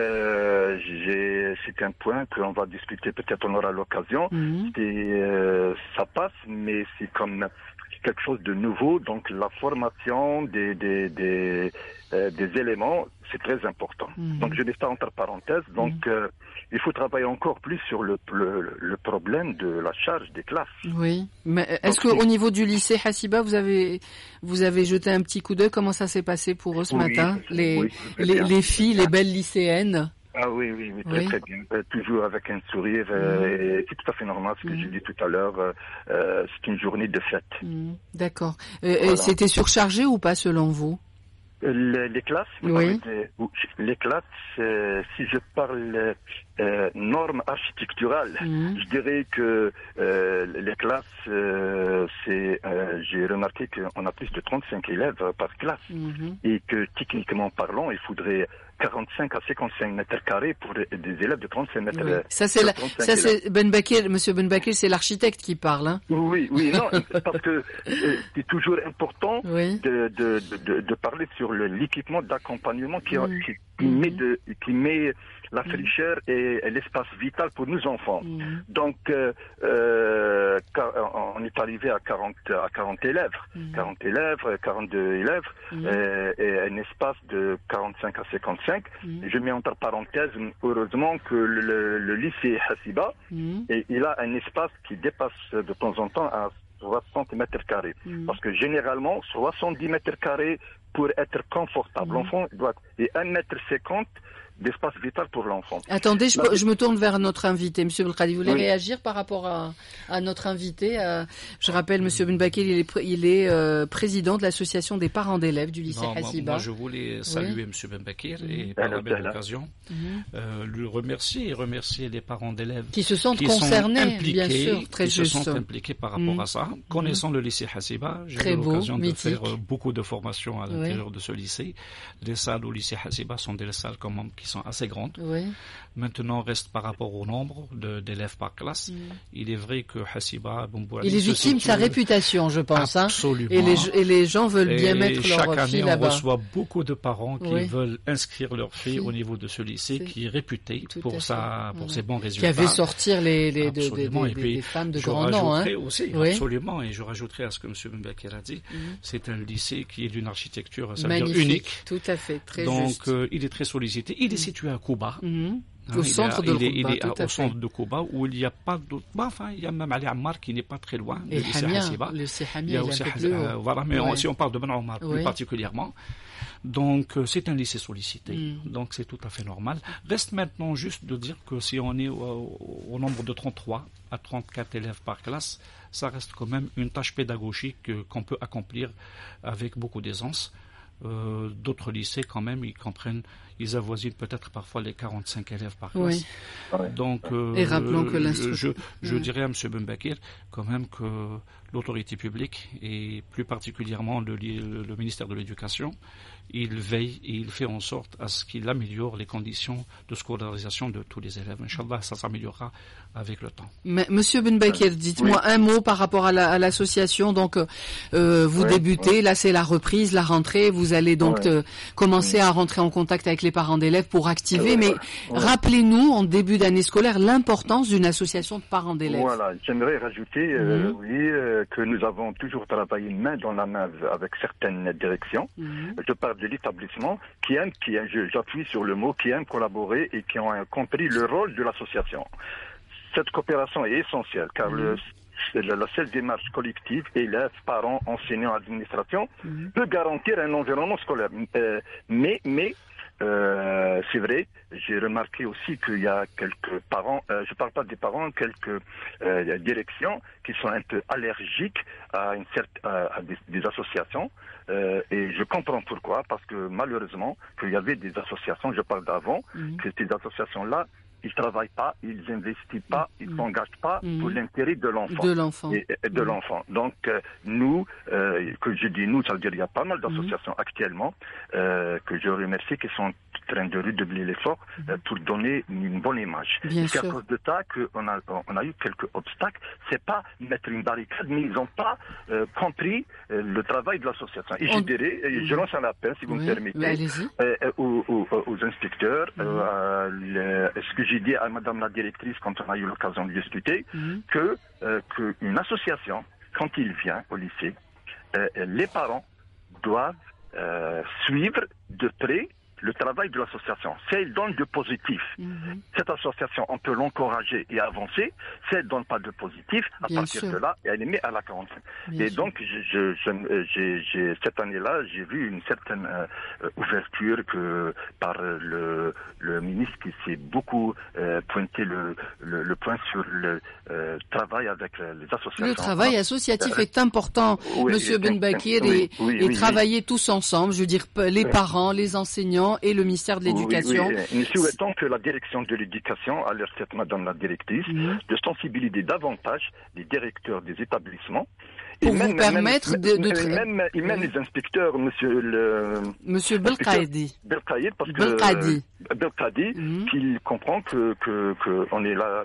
euh, j'ai, c'est un point qu'on va discuter, peut-être on aura l'occasion. Mm-hmm. C'est, euh, ça passe, mais c'est comme quelque chose de nouveau, donc la formation des des des, euh, des éléments, c'est très important. Mmh. Donc je mets ça entre parenthèses. Donc mmh. euh, il faut travailler encore plus sur le, le le problème de la charge des classes. Oui, mais est-ce qu'au niveau du lycée Hassiba, vous avez vous avez jeté un petit coup d'œil? Comment ça s'est passé pour eux ce oui, matin, les oui, les, les filles, les belles lycéennes? Ah oui, oui, oui, très oui. très bien. Euh, toujours avec un sourire. Euh, mmh. et c'est tout à fait normal, ce que mmh. j'ai dit tout à l'heure. Euh, c'est une journée de fête. Mmh. D'accord. Euh, voilà. C'était surchargé ou pas, selon vous? Les, les classes, oui. Les, les classes, euh, si je parle euh, normes architecturales. Mmh. Je dirais que euh, les classes, euh, c'est, euh, j'ai remarqué qu'on a plus de trente-cinq élèves par classe mmh. et que techniquement parlant, il faudrait quarante-cinq à cinquante-cinq mètres carrés pour des élèves de trente-cinq mètres. Oui. Ça c'est la, ça c'est Ben Bakir, Monsieur Ben Bakir, c'est l'architecte qui parle, hein. Oui, oui, non, parce que euh, c'est toujours important oui. de, de, de, de parler sur le, l'équipement d'accompagnement qui, mmh. qui, qui mmh. met de, qui met la fraîcheur mmh. et, et l'espace vital pour nos enfants. Mmh. Donc, euh, euh, on est arrivé à quarante, à quarante élèves, mmh. quarante élèves, quarante-deux élèves, mmh. et, et un espace de quarante-cinq à cinquante-cinq. Mmh. Je mets entre parenthèses, heureusement que le, le, le lycée Hassiba, mmh. et, il a un espace qui dépasse de temps en temps à soixante mètres carrés. Mmh. Parce que généralement, soixante-dix mètres carrés pour être confortable. Mmh. L'enfant doit, et un mètre cinquante d'espace vital pour l'enfant. Attendez, je, je me tourne vers notre invité. Monsieur Belkadi, vous voulez oui. réagir par rapport à, à notre invité euh, Je rappelle, Monsieur Ben Bakir, il est, il est euh, président de l'association des parents d'élèves du lycée Hassiba. Moi, je voulais saluer oui. Monsieur Ben Bakir mmh. et par la même occasion mmh. euh, le remercier et remercier les parents d'élèves qui se sentent qui concernés, sont impliqués, bien sûr, très qui juste. se sont impliqués par rapport mmh. à ça. Connaissant mmh. le lycée Hassiba, j'ai eu l'occasion de faire beaucoup de formations à l'intérieur oui. de ce lycée. Les salles au lycée Hassiba sont des salles quand même qui sont assez grandes. Oui. Maintenant, reste par rapport au nombre de, d'élèves par classe. Mm. Il est vrai que Hassiba, il est victime de sa réputation, je pense. Absolument. Hein. Et, les, et les gens veulent bien et mettre leur fille là-bas. Chaque année, on reçoit beaucoup de parents qui oui. veulent inscrire leur fille oui. au niveau de ce lycée, c'est... qui est réputé pour, sa, pour voilà. ses bons résultats. Qui avait sortir les, les, de, de, de, puis, des femmes de grand nom. Hein. Aussi, oui. Absolument, et je rajouterai à ce que M. Ben Bakir a dit, mm. c'est un lycée qui est d'une architecture, ça veut dire unique. Tout à fait, très Donc, juste. Euh, il est très sollicité. Il est mm. situé à Kouba. Mm. Hein, au centre de Kouba. Il est, Kouba, il est à, au centre de Kouba où il n'y a pas d'autre. Bah, enfin, il y a même Ali Ammar qui n'est pas très loin. Et Hamia, le lycée Hamia, il y a aussi il euh, voilà, mais ouais. on, si on parle de Ben Omar ouais. plus particulièrement. Donc, euh, c'est un lycée sollicité. Mm. Donc, c'est tout à fait normal. Reste maintenant juste de dire que si on est au, au nombre de trente-trois à trente-quatre élèves par classe, ça reste quand même une tâche pédagogique euh, qu'on peut accomplir avec beaucoup d'aisance. Euh, d'autres lycées, quand même, ils comprennent, ils avoisinent peut-être parfois les quarante-cinq élèves par classe. Oui. Donc, euh, et rappelons que je, je, je oui. dirais à M. Ben Bakir, quand même, que l'autorité publique, et plus particulièrement le, le ministère de l'Éducation, il veille et il fait en sorte à ce qu'il améliore les conditions de scolarisation de tous les élèves. Inch'Allah, ça s'améliorera avec le temps. Mais, Monsieur Ben Bakir, dites-moi oui. un mot par rapport à, la, à l'association. Donc, euh, vous oui, débutez, oui. là c'est la reprise, la rentrée. Vous allez donc oui. euh, commencer oui. à rentrer en contact avec les parents d'élèves pour activer. Oui. Mais oui. rappelez-nous, en début d'année scolaire, l'importance d'une association de parents d'élèves. Voilà, j'aimerais rajouter, euh, mm-hmm. oui, euh, que nous avons toujours travaillé main dans la main avec certaines directions. Mm-hmm. Je parle de l'établissement qui aiment, qui aiment, j'appuie sur le mot, qui aiment collaborer et qui ont compris le rôle de l'association. Cette coopération est essentielle car mmh. le, la seule démarche collective, élèves, parents, enseignants, administration, mmh. peut garantir un environnement scolaire. Euh, mais, mais euh, c'est vrai, j'ai remarqué aussi qu'il y a quelques parents, euh, je ne parle pas des parents, quelques euh, directions qui sont un peu allergiques à, une certaine, à des, des associations. Euh, et je comprends pourquoi, parce que malheureusement, qu'il y avait des associations, je parle d'avant, mmh. que ces associations-là, ils travaillent pas, ils investissent pas, ils mmh. s'engagent pas mmh. pour l'intérêt de l'enfant. De l'enfant. Et, et de mmh. l'enfant. Donc euh, nous, euh, que je dis nous, ça veut dire il y a pas mal d'associations mmh. actuellement euh, que je remercie qui sont en train de redoubler l'effort mmh. euh, pour donner une bonne image. Bien c'est sûr. à cause de ça qu'on a on a eu quelques obstacles. C'est pas mettre une barricade, mais ils n'ont pas euh, compris euh, le travail de l'association. Et on... je dirais, et je lance un appel, si vous oui. me permettez, euh, aux, aux, aux inspecteurs. Mmh. Euh, le, est-ce que j'ai dit à Madame la directrice, quand on a eu l'occasion de discuter, mmh. que euh, qu'une association, quand il vient au lycée, euh, les parents doivent euh, suivre de près le travail de l'association. Si elle donne de positif, mmh. cette association, on peut l'encourager et avancer. Si elle ne donne pas de positif, à Bien partir sûr. de là, elle est mise à la quarantaine. Bien et sûr. donc, je, je, je, j'ai, j'ai, cette année-là, j'ai vu une certaine euh, ouverture que par le, le ministre qui s'est beaucoup euh, pointé le, le, le point sur le euh, travail avec les associations. Le travail associatif euh, est important, oui, Monsieur Ben Bakir, oui, et, oui, et oui, travailler oui. tous ensemble, je veux dire les parents, les enseignants, parents et le ministère de l'Éducation. Oui, oui. Nous souhaitons que la direction de l'éducation, à leur tête Madame la directrice, mmh. de sensibiliser davantage les directeurs des établissements. Pour et vous même, permettre même, de... de tra... Même, et même oui. les inspecteurs, monsieur le... Monsieur Belkaïdi. Belkaïdi, parce que... Belkaïdi. Belkaïdi, mmh. qu'il comprend que, que, que on est là...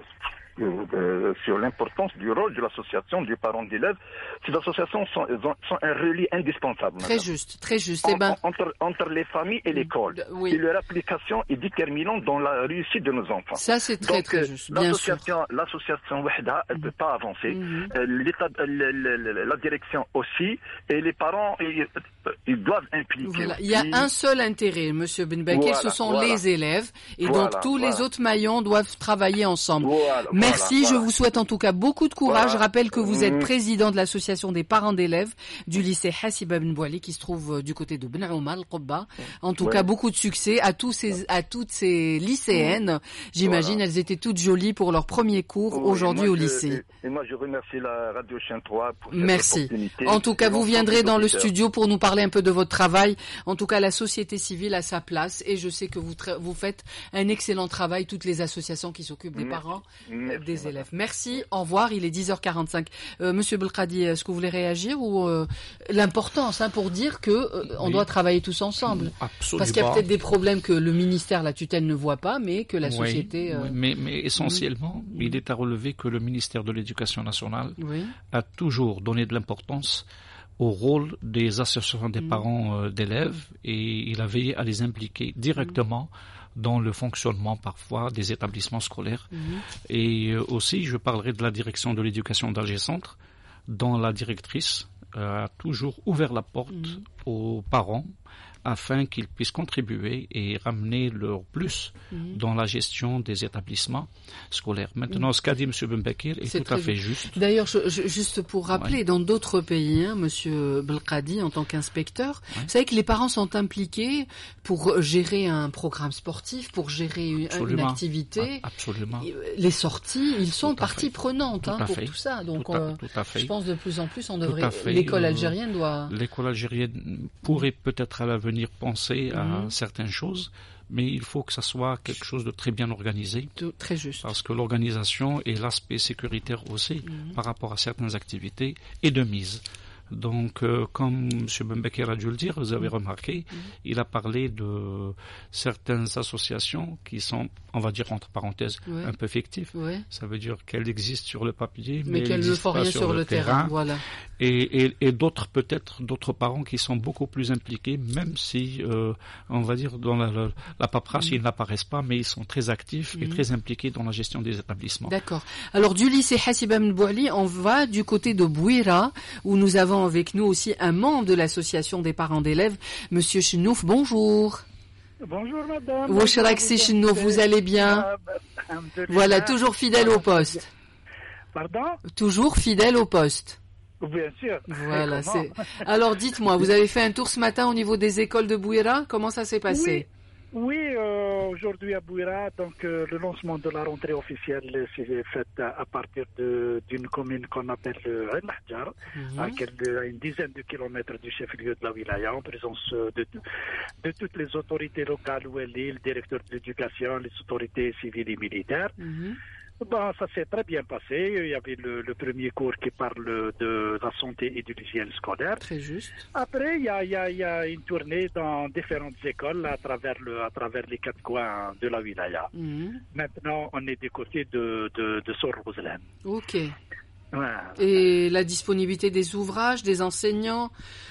Euh, sur l'importance du rôle de l'association des parents d'élèves. Ces associations sont, sont un relais indispensable. Très madame. juste, très juste. En, eh ben... entre, entre les familles et l'école. Oui. Et leur application est déterminante dans la réussite de nos enfants. Ça, c'est très, Donc, très juste, bien sûr. L'association Wahda, elle ne mmh. peut pas avancer. Mmh. Euh, l'état, euh, la direction aussi. Et les parents, ils, ils doivent impliquer. Voilà. Il y a un seul intérêt, Monsieur Benbakir, voilà, ce sont voilà. les élèves. Et voilà, donc, tous voilà. les autres maillons doivent travailler ensemble. Voilà. Merci, voilà, je voilà. vous souhaite en tout cas beaucoup de courage. Voilà. Je rappelle que vous êtes mmh. président de l'association des parents d'élèves du lycée Hassiba Ben Bouali qui se trouve du côté de Ben Ouma, le Qobba. En tout ouais. cas, beaucoup de succès à tous ces, à toutes ces lycéennes. J'imagine, voilà. elles étaient toutes jolies pour leur premier cours oui, aujourd'hui au lycée. Et, et moi, je remercie la Radio Chaîne trois pour cette Merci. opportunité. En tout cas, vous viendrez dans le studio pour nous parler un peu de votre travail. En tout cas, la société civile a sa place et je sais que vous, vous faites un excellent travail, toutes les associations qui s'occupent des Merci. parents Merci, des madame. élèves. Merci, au revoir, il est dix heures quarante-cinq. Euh, Monsieur Belkadi, est-ce que vous voulez réagir ou euh, l'importance hein, pour dire que euh, on oui. doit travailler tous ensemble Absolument. Parce qu'il y a peut-être des problèmes que le ministère, la tutelle ne voit pas, mais que la oui, société... Euh... Oui, mais, mais essentiellement, mmh. il est à relever que le ministère de l'Éducation nationale oui. a toujours donné de l'importance au rôle des associations des mmh. parents euh, d'élèves et il a veillé à les impliquer directement mmh. dans le fonctionnement parfois des établissements scolaires. Mmh. Et euh, aussi, je parlerai de la direction de l'éducation d'Alger Centre, dont la directrice euh, a toujours ouvert la porte mmh. aux parents afin qu'ils puissent contribuer et ramener leur plus mmh. dans la gestion des établissements scolaires. Maintenant, mmh. ce qu'a dit M. Benbakir est, est tout à fait juste. D'ailleurs, je, je, juste pour rappeler, ouais. dans d'autres pays, hein, M. Belkadi, en tant qu'inspecteur, ouais. vous savez que les parents sont impliqués pour gérer un programme sportif, pour gérer une, une activité. Ah, absolument. Les sorties, ils sont tout partie prenante hein, pour fait. tout ça. Donc, tout à, euh, tout à fait. je pense de plus en plus, on devrait. L'école algérienne doit. L'école algérienne pourrait peut-être à l'avenir penser mmh. à certaines choses, mais il faut que ça soit quelque chose de très bien organisé. Tout, très juste. Parce que l'organisation et l'aspect sécuritaire aussi, mmh. par rapport à certaines activités, est de mise. Donc, euh, comme M. Benbakir a dû le dire, vous avez mmh. remarqué, mmh. il a parlé de certaines associations qui sont, on va dire entre parenthèses, ouais. un peu fictives. Ouais. Ça veut dire qu'elles existent sur le papier, mais, mais qu'elles ne font rien sur, sur le, le terrain. terrain. Voilà. Et, et, et d'autres, peut-être, d'autres parents qui sont beaucoup plus impliqués, même si, euh, on va dire, dans la, la, la paperasse, mmh. ils n'apparaissent pas, mais ils sont très actifs mmh. et très impliqués dans la gestion des établissements. D'accord. Alors, du lycée Hassiba Ben Bouali, on va du côté de Bouira, où nous avons avec nous aussi un membre de l'association des parents d'élèves, Monsieur Chenouf. Bonjour. Bonjour madame. Wachraksi Chenouf, vous allez bien? Voilà, toujours fidèle au poste. Pardon? Toujours fidèle au poste. Bien sûr. Voilà, c'est. Alors dites-moi, vous avez fait un tour ce matin au niveau des écoles de Bouira? Comment ça s'est passé? Oui. Oui, euh, aujourd'hui à Bouira, donc euh, le lancement de la rentrée officielle s'est fait à, à partir de, d'une commune qu'on appelle le Ain Hadjar, mm-hmm. à, quelques, à une dizaine de kilomètres du chef-lieu de la wilaya, en présence de, de, de toutes les autorités locales, où elle est, le directeur de l'éducation, les autorités civiles et militaires. Mm-hmm. Bon, ça s'est très bien passé. Il y avait le, le premier cours qui parle de la santé et de l'hygiène scolaire. Très juste. Après, il y a, il y a, il y a une tournée dans différentes écoles à travers, le, à travers les quatre coins de la wilaya. Mmh. Maintenant, on est des côtés de, de, de Sor-Roselem. Ok. Ouais. Et la disponibilité des ouvrages, des enseignants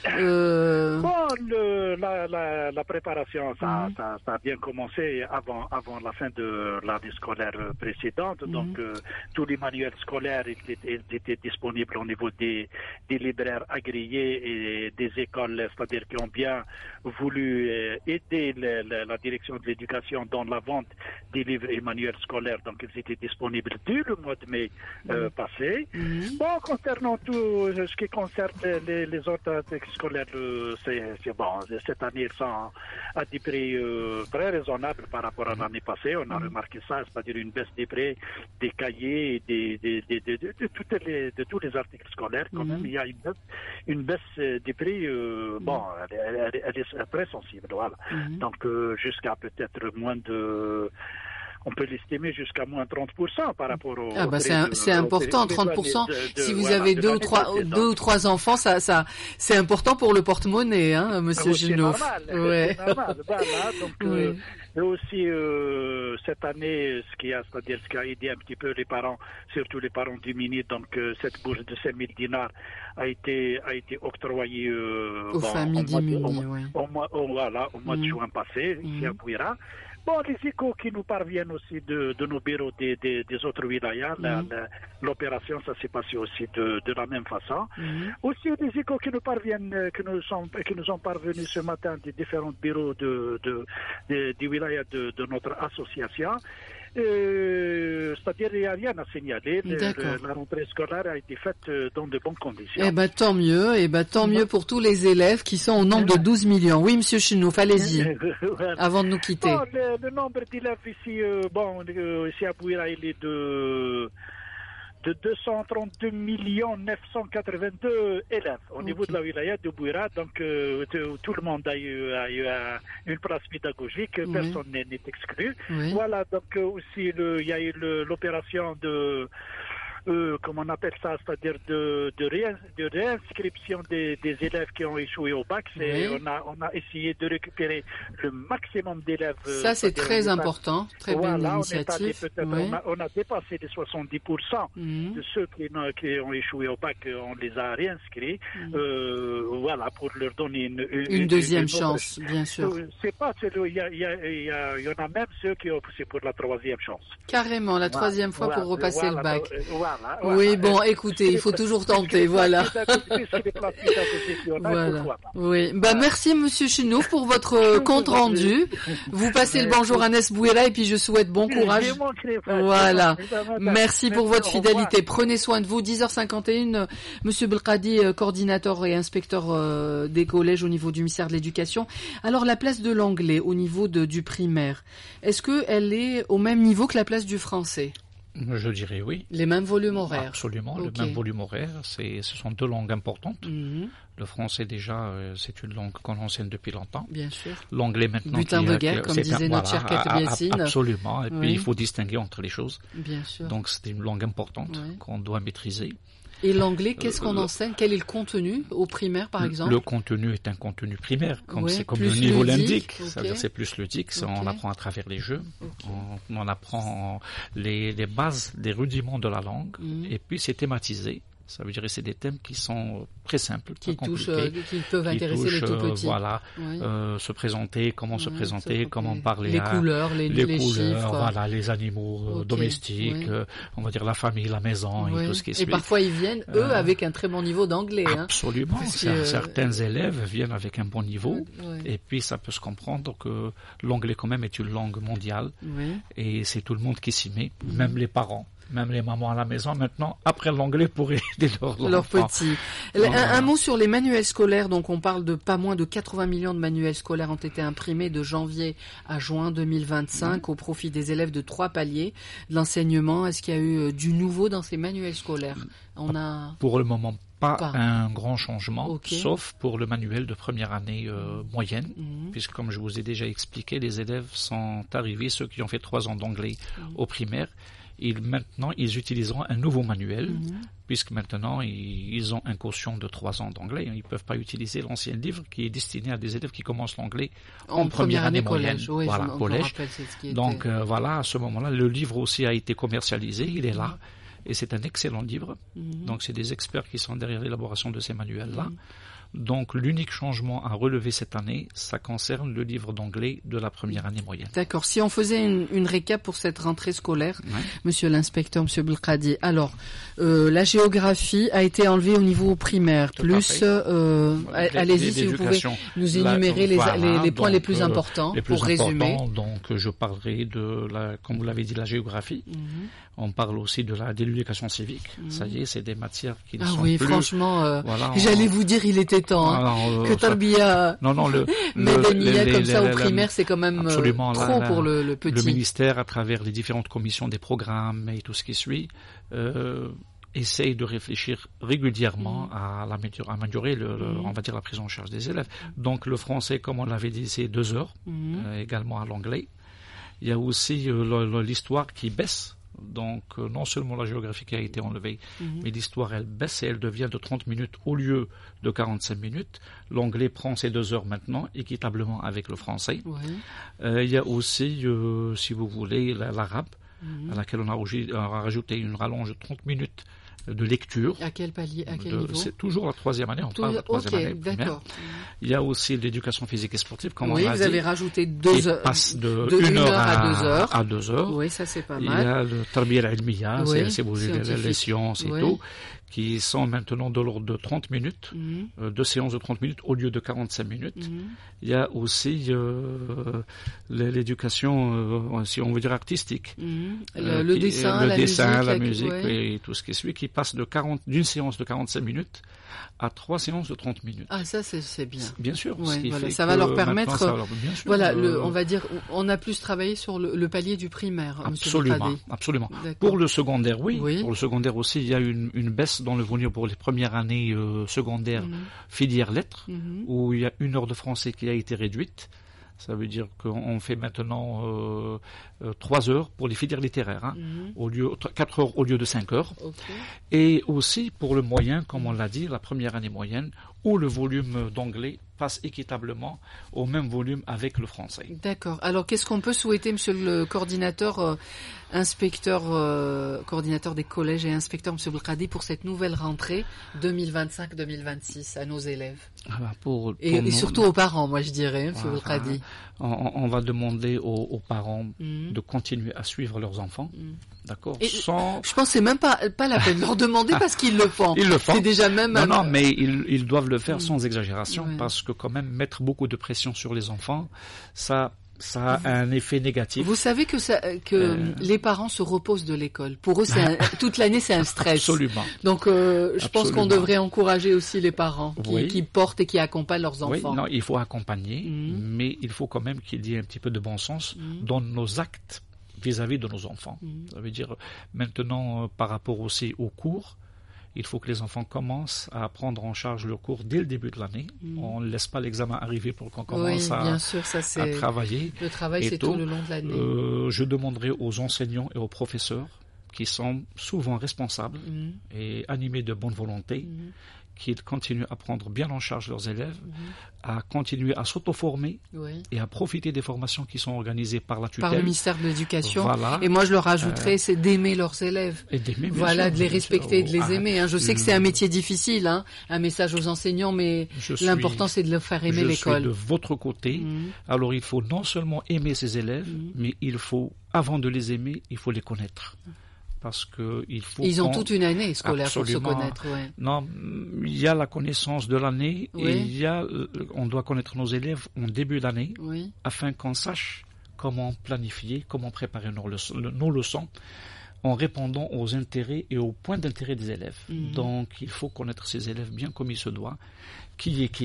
euh... Bon, le, la, la, la préparation, ça, mmh. ça, ça a bien commencé avant, avant la fin de l'année scolaire précédente. Mmh. Donc, euh, tous les manuels scolaires étaient, étaient disponibles au niveau des, des libraires agréés et des écoles, c'est-à-dire qui ont bien voulu euh, aider le, le, la direction de l'éducation dans la vente des livres et manuels scolaires. Donc, ils étaient disponibles dès le mois de mai euh, mmh. passé. Mmh. Mm-hmm. Bon, concernant tout ce qui concerne les, les autres textes scolaires, c'est, c'est bon. Cette année, ils sont à des prix euh, très raisonnables par rapport à l'année passée. On a mm-hmm. remarqué ça, c'est-à-dire une baisse des prix des cahiers, et des, des, des, des, de, de, toutes les, de tous les articles scolaires. Quand mm-hmm. même, il y a une baisse, une baisse des prix. Euh, mm-hmm. Bon, elle, elle, elle est très sensible, voilà. Mm-hmm. Donc, euh, jusqu'à peut-être moins de... On peut l'estimer jusqu'à moins trente pour cent par rapport au... Ah bah c'est, un, c'est important, trente pour cent. De, de, si vous voilà, avez deux ou trois, deux ou trois enfants, ça, ça, c'est important pour le porte-monnaie, hein, Monsieur Genouf. C'est normal, ouais. c'est normal, voilà. Donc, oui. euh, et aussi, euh, cette année, ce qui a, c'est-à-dire ce qui a aidé un petit peu les parents, surtout les parents démunis, donc euh, cette bourse de cinq mille dinars a été, a été octroyée euh, aux bon, familles démunies, oui. Au mois, au, voilà, au mois mmh. de juin passé, mmh. ici à Bouira. Bon, les échos qui nous parviennent aussi de, de nos bureaux des, des, des autres wilayas, mmh. la, la, l'opération, ça s'est passé aussi de, de la même façon. Mmh. Aussi des échos qui nous parviennent, qui nous sont, qui nous sont parvenus ce matin des différents bureaux de, de, de, des wilayas de, de notre association. Euh, c'est-à-dire il n'y a rien à signaler. Le, le, la rentrée scolaire a été faite dans de bonnes conditions. Eh ben tant mieux, eh ben tant mieux pour tous les élèves qui sont au nombre de douze millions. Oui, Monsieur Chenouf, allez-y. Voilà. Avant de nous quitter. Bon, le, le nombre d'élèves ici, euh, bon, euh, ici à Bouira, il est de de deux cent trente-deux millions neuf cent quatre-vingt-deux élèves au okay. niveau de la wilaya de Bouira. Donc, euh, de, tout le monde a eu, a eu a, une place pédagogique, oui. personne n'est, n'est exclu. Oui. Voilà, donc euh, aussi, le, il y a eu le, l'opération de... Euh, comment on appelle ça, c'est-à-dire de, de, réins, de réinscription des, des élèves qui ont échoué au bac. C'est, oui. on, a, on a essayé de récupérer le maximum d'élèves. Ça, c'est très important, très voilà, bonne initiative. On, oui. on, a, on a dépassé les soixante-dix pour cent mmh. de ceux qui, qui ont échoué au bac, on les a réinscrits, mmh. euh, voilà, pour leur donner une, une, une deuxième une chance, autre... bien sûr. C'est pas, c'est le, il y, a, il, y a, il, y a, il y en a même ceux qui ont poussé pour la troisième chance. Carrément, la troisième voilà, fois pour voilà, repasser voilà, le bac. Voilà. Voilà, oui, bon, écoutez, il faut toujours tenter, voilà. voilà. Oui, bah merci Monsieur Chenouf pour votre compte rendu. Vous passez le bonjour à Nes Bouira et puis je souhaite bon courage. Voilà. Merci pour votre fidélité. Prenez soin de vous. dix heures cinquante et une, Monsieur Belkadi, coordinateur et inspecteur des collèges au niveau du ministère de l'Éducation. Alors la place de l'anglais au niveau de, du primaire, est-ce que elle est au même niveau que la place du français? Je dirais oui. Les mêmes volumes horaires. Absolument, okay. le même volume horaire. C'est, ce sont deux langues importantes. Mm-hmm. Le français déjà, euh, c'est une langue qu'on enseigne depuis longtemps. Bien sûr. L'anglais maintenant. Butin de guerre, comme disait un, notre voilà, cher Katebessine. Absolument. Et oui. puis il faut distinguer entre les choses. Bien sûr. Donc c'est une langue importante oui. qu'on doit maîtriser. Et l'anglais, qu'est-ce qu'on euh, enseigne? Quel est le contenu au primaire, par exemple? Le contenu est un contenu primaire, comme ouais, c'est comme le niveau ludique, l'indique. Okay. C'est-à-dire c'est plus ludique. Okay. On apprend à travers les jeux. Okay. On, on apprend les, les bases, des rudiments de la langue. Mm. Et puis c'est thématisé. Ça veut dire que c'est des thèmes qui sont très simples, qui pas touchent, euh, qui peuvent qui intéresser touchent, les tout petits. Euh, voilà, oui. euh, se présenter, comment oui, se présenter, comment parler les à couleurs, les, les, les couleurs, chiffres. voilà, les animaux okay. domestiques, oui. euh, on va dire la famille, la maison oui. et tout ce qui est. suit. Et parfois ils viennent eux euh, avec un très bon niveau d'anglais. Absolument. Hein, que, certains euh, élèves viennent avec un bon niveau, oui. et puis ça peut se comprendre que l'anglais quand même est une langue mondiale, oui. et c'est tout le monde qui s'y met, mmh. même les parents. Même les mamans à la maison, maintenant, après l'anglais pour aider leurs Leurs petits. Un, un mot sur les manuels scolaires. Donc, on parle de pas moins de quatre-vingts millions de manuels scolaires ont été imprimés de janvier à juin deux mille vingt-cinq mmh. au profit des élèves de trois paliers de l'enseignement. Est-ce qu'il y a eu du nouveau dans ces manuels scolaires? On a... Pour le moment, pas, pas. un grand changement, okay. sauf pour le manuel de première année euh, moyenne, mmh. puisque comme je vous ai déjà expliqué, les élèves sont arrivés, ceux qui ont fait trois ans d'anglais mmh. au primaire, Ils, maintenant, ils utiliseront un nouveau manuel, mmh. puisque maintenant, ils, ils ont un quotient de trois ans d'anglais. Ils ne peuvent pas utiliser l'ancien livre qui est destiné à des élèves qui commencent l'anglais en, en première, première année, année collège. Oui, voilà, je, collège. Rappelle, Donc, euh, voilà, à ce moment-là, le livre aussi a été commercialisé, il est là, et c'est un excellent livre. Mmh. Donc, c'est des experts qui sont derrière l'élaboration de ces manuels-là. Mmh. Donc l'unique changement à relever cette année, ça concerne le livre d'anglais de la première année moyenne. D'accord. Si on faisait une, une récap pour cette rentrée scolaire, ouais. Monsieur l'inspecteur, Monsieur Belkadi, alors euh, la géographie a été enlevée au niveau primaire. Tout plus, euh, allez-y si vous pouvez nous énumérer la, voilà, les, les, les points donc, les plus importants les plus pour importants, résumer. Donc je parlerai de la, comme vous l'avez dit, la géographie. Mm-hmm. On parle aussi de la de l'éducation civique. Mm-hmm. Ça y est, c'est des matières qui ne ah sont oui, plus. Franchement, euh, voilà, j'allais on... vous dire, il était temps hein, alors, euh, que Tarbiya, non non le, Medemia le comme les, ça les, au primaire, c'est quand même absolument, trop la, la, pour le, le petit. Le ministère, à travers les différentes commissions des programmes et tout ce qui suit, euh, essaye de réfléchir régulièrement mmh. à l'améliorer, améliorer le, le, mmh. on va dire la prise en charge des élèves. Donc le français, comme on l'avait dit, c'est deux heures, mmh. euh, également à l'anglais. Il y a aussi euh, le, le, l'histoire qui baisse. Donc euh, non seulement la géographie qui a été enlevée, mmh. mais l'histoire elle baisse et elle devient de trente minutes au lieu de quarante-cinq minutes. L'anglais prend ses deux heures maintenant, équitablement avec le français. Ouais. Euh, il y a aussi, euh, si vous voulez, l'arabe, mmh. à laquelle on a, on a rajouté une rallonge de trente minutes de lecture. À quel palier, à quel de, niveau? C'est toujours la troisième année, on Tout, parle de la troisième okay, année primaire. D'accord. Il y a aussi l'éducation physique et sportive, comme oui, on l'a vous dit. avez rajouté deux heures. passe de, de une, une heure, heure à, à deux heures. À deux heures. Oui, ça c'est pas mal. Il y a le tarbiya al-ilmiya, oui, c'est, c'est vous les, les sciences et oui. tout, qui sont maintenant de l'ordre de trente minutes, mm-hmm. euh, deux séances de trente minutes au lieu de quarante-cinq minutes. Mm-hmm. Il y a aussi euh, l'éducation, euh, si on veut dire artistique. Mm-hmm. Le, euh, le qui, dessin, le la dessin, musique, la la, musique ouais. et tout ce qui suit, qui passe de quarante, d'une séance de quarante-cinq minutes à trois séances de trente minutes. Ah, ça, c'est, c'est bien. Bien sûr. Ouais, ce qui voilà, fait ça va leur que permettre, ça, alors, bien sûr, voilà, euh, le, on va dire, on a plus travaillé sur le, le palier du primaire, absolument, Monsieur absolument. D'accord. Pour le secondaire, oui. oui. Pour le secondaire aussi, il y a une, une baisse dans le volume pour les premières années euh, secondaires, mmh. filière lettres, mmh. où il y a une heure de français qui a été réduite. Ça veut dire qu'on fait maintenant euh, euh, trois heures pour les filières littéraires, hein, mmh. au lieu quatre heures au lieu de cinq heures. Okay. Et aussi pour le moyen, comme on l'a dit, la première année moyenne, où le volume d'anglais passe équitablement au même volume avec le français. D'accord. Alors qu'est-ce qu'on peut souhaiter, monsieur le coordinateur, euh, inspecteur, euh, coordinateur des collèges et inspecteur, monsieur Belkadi, pour cette nouvelle rentrée deux mille vingt-cinq deux mille vingt-six à nos élèves ah bah pour, pour et, nous, et surtout aux parents, moi je dirais, monsieur voilà, Belkadi. On, on va demander aux, aux parents mmh. de continuer à suivre leurs enfants. Mmh. D'accord. Et sans... Je pense que c'est même pas, pas la peine de leur demander parce qu'ils le font. Ils le font. C'est déjà même... Non, un... non, mais ils, ils doivent le faire mmh. sans exagération ouais. parce que quand même mettre beaucoup de pression sur les enfants, ça... ça a un effet négatif. Vous savez que, ça, que euh... les parents se reposent de l'école. Pour eux, c'est un, toute l'année, c'est un stress. Absolument. Donc, euh, je Absolument. pense qu'on devrait encourager aussi les parents qui, oui. qui portent et qui accompagnent leurs enfants. Oui, non, il faut accompagner, mmh. mais il faut quand même qu'il y ait un petit peu de bon sens mmh. dans nos actes vis-à-vis de nos enfants. Mmh. Ça veut dire, maintenant, euh, par rapport aussi aux cours, il faut que les enfants commencent à prendre en charge leurs cours dès le début de l'année. Mmh. On ne laisse pas l'examen arriver pour qu'on commence oui, à, bien sûr, ça, c'est... à travailler. Le travail, c'est tout le long de l'année. Euh, je demanderai aux enseignants et aux professeurs, qui sont souvent responsables mmh. et animés de bonne volonté, mmh. qu'ils continuent à prendre bien en charge leurs élèves, mmh. à continuer à s'auto-former oui. et à profiter des formations qui sont organisées par la tutelle. Par le ministère de l'Éducation. Voilà. Et moi, je leur ajouterais, euh, c'est d'aimer leurs élèves. Et d'aimer, voilà, sûr, de les respecter et de les ah, aimer. Hein. Je sais que c'est un métier difficile, hein, un message aux enseignants, mais suis, l'important, c'est de leur faire aimer je l'école. Je suis de votre côté. Mmh. Alors, il faut non seulement aimer ses élèves, mmh. mais il faut, avant de les aimer, il faut les connaître. Parce que il faut Ils ont toute une année scolaire absolument. Pour se connaître. Ouais. Non, il y a la connaissance de l'année oui. et il y a, on doit connaître nos élèves en début d'année oui. afin qu'on sache comment planifier, comment préparer nos leçons, nos leçons en répondant aux intérêts et aux points d'intérêt des élèves. Mmh. Donc, il faut connaître ces élèves bien comme il se doit. Qui est qui ?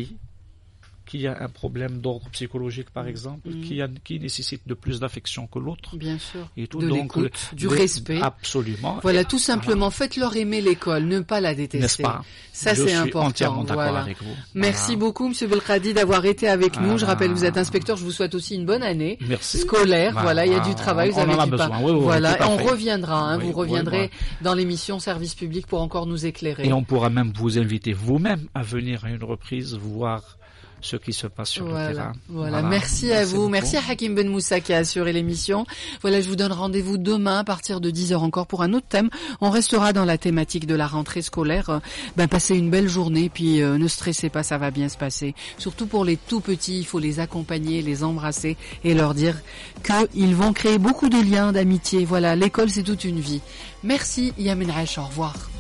Qui a un problème d'ordre psychologique, par exemple, mmh. qui, a, qui nécessite de plus d'affection que l'autre. Bien sûr. Et tout, de donc, l'écoute, le, du le, respect. Absolument. Voilà, tout simplement, voilà. Faites-leur aimer l'école, ne pas la détester. N'est-ce pas ? Ça, Je c'est suis important. entièrement d'accord voilà. avec vous. Merci voilà. beaucoup, Monsieur Belkadi, d'avoir été avec voilà. nous. Je rappelle, vous êtes inspecteur. Je vous souhaite aussi une bonne année Merci. scolaire. Voilà, voilà, il y a du travail. Vous on avez en a du besoin. pas. Oui, oui, voilà, on reviendra. Hein, oui, vous reviendrez oui, oui. dans l'émission Service Public pour encore nous éclairer. Et on pourra même vous inviter vous-même à venir à une reprise voir ce qui se passe sur voilà, le terrain. Voilà, voilà. merci, merci à vous. Beaucoup. Merci à Hakim Ben Moussa qui a assuré l'émission. Voilà, je vous donne rendez-vous demain à partir de dix heures encore pour un autre thème. On restera dans la thématique de la rentrée scolaire. Ben, passez une belle journée, puis euh, ne stressez pas, ça va bien se passer. Surtout pour les tout petits, il faut les accompagner, les embrasser et leur dire qu'ils vont créer beaucoup de liens d'amitié. Voilà, l'école c'est toute une vie. Merci Yamin H, au revoir.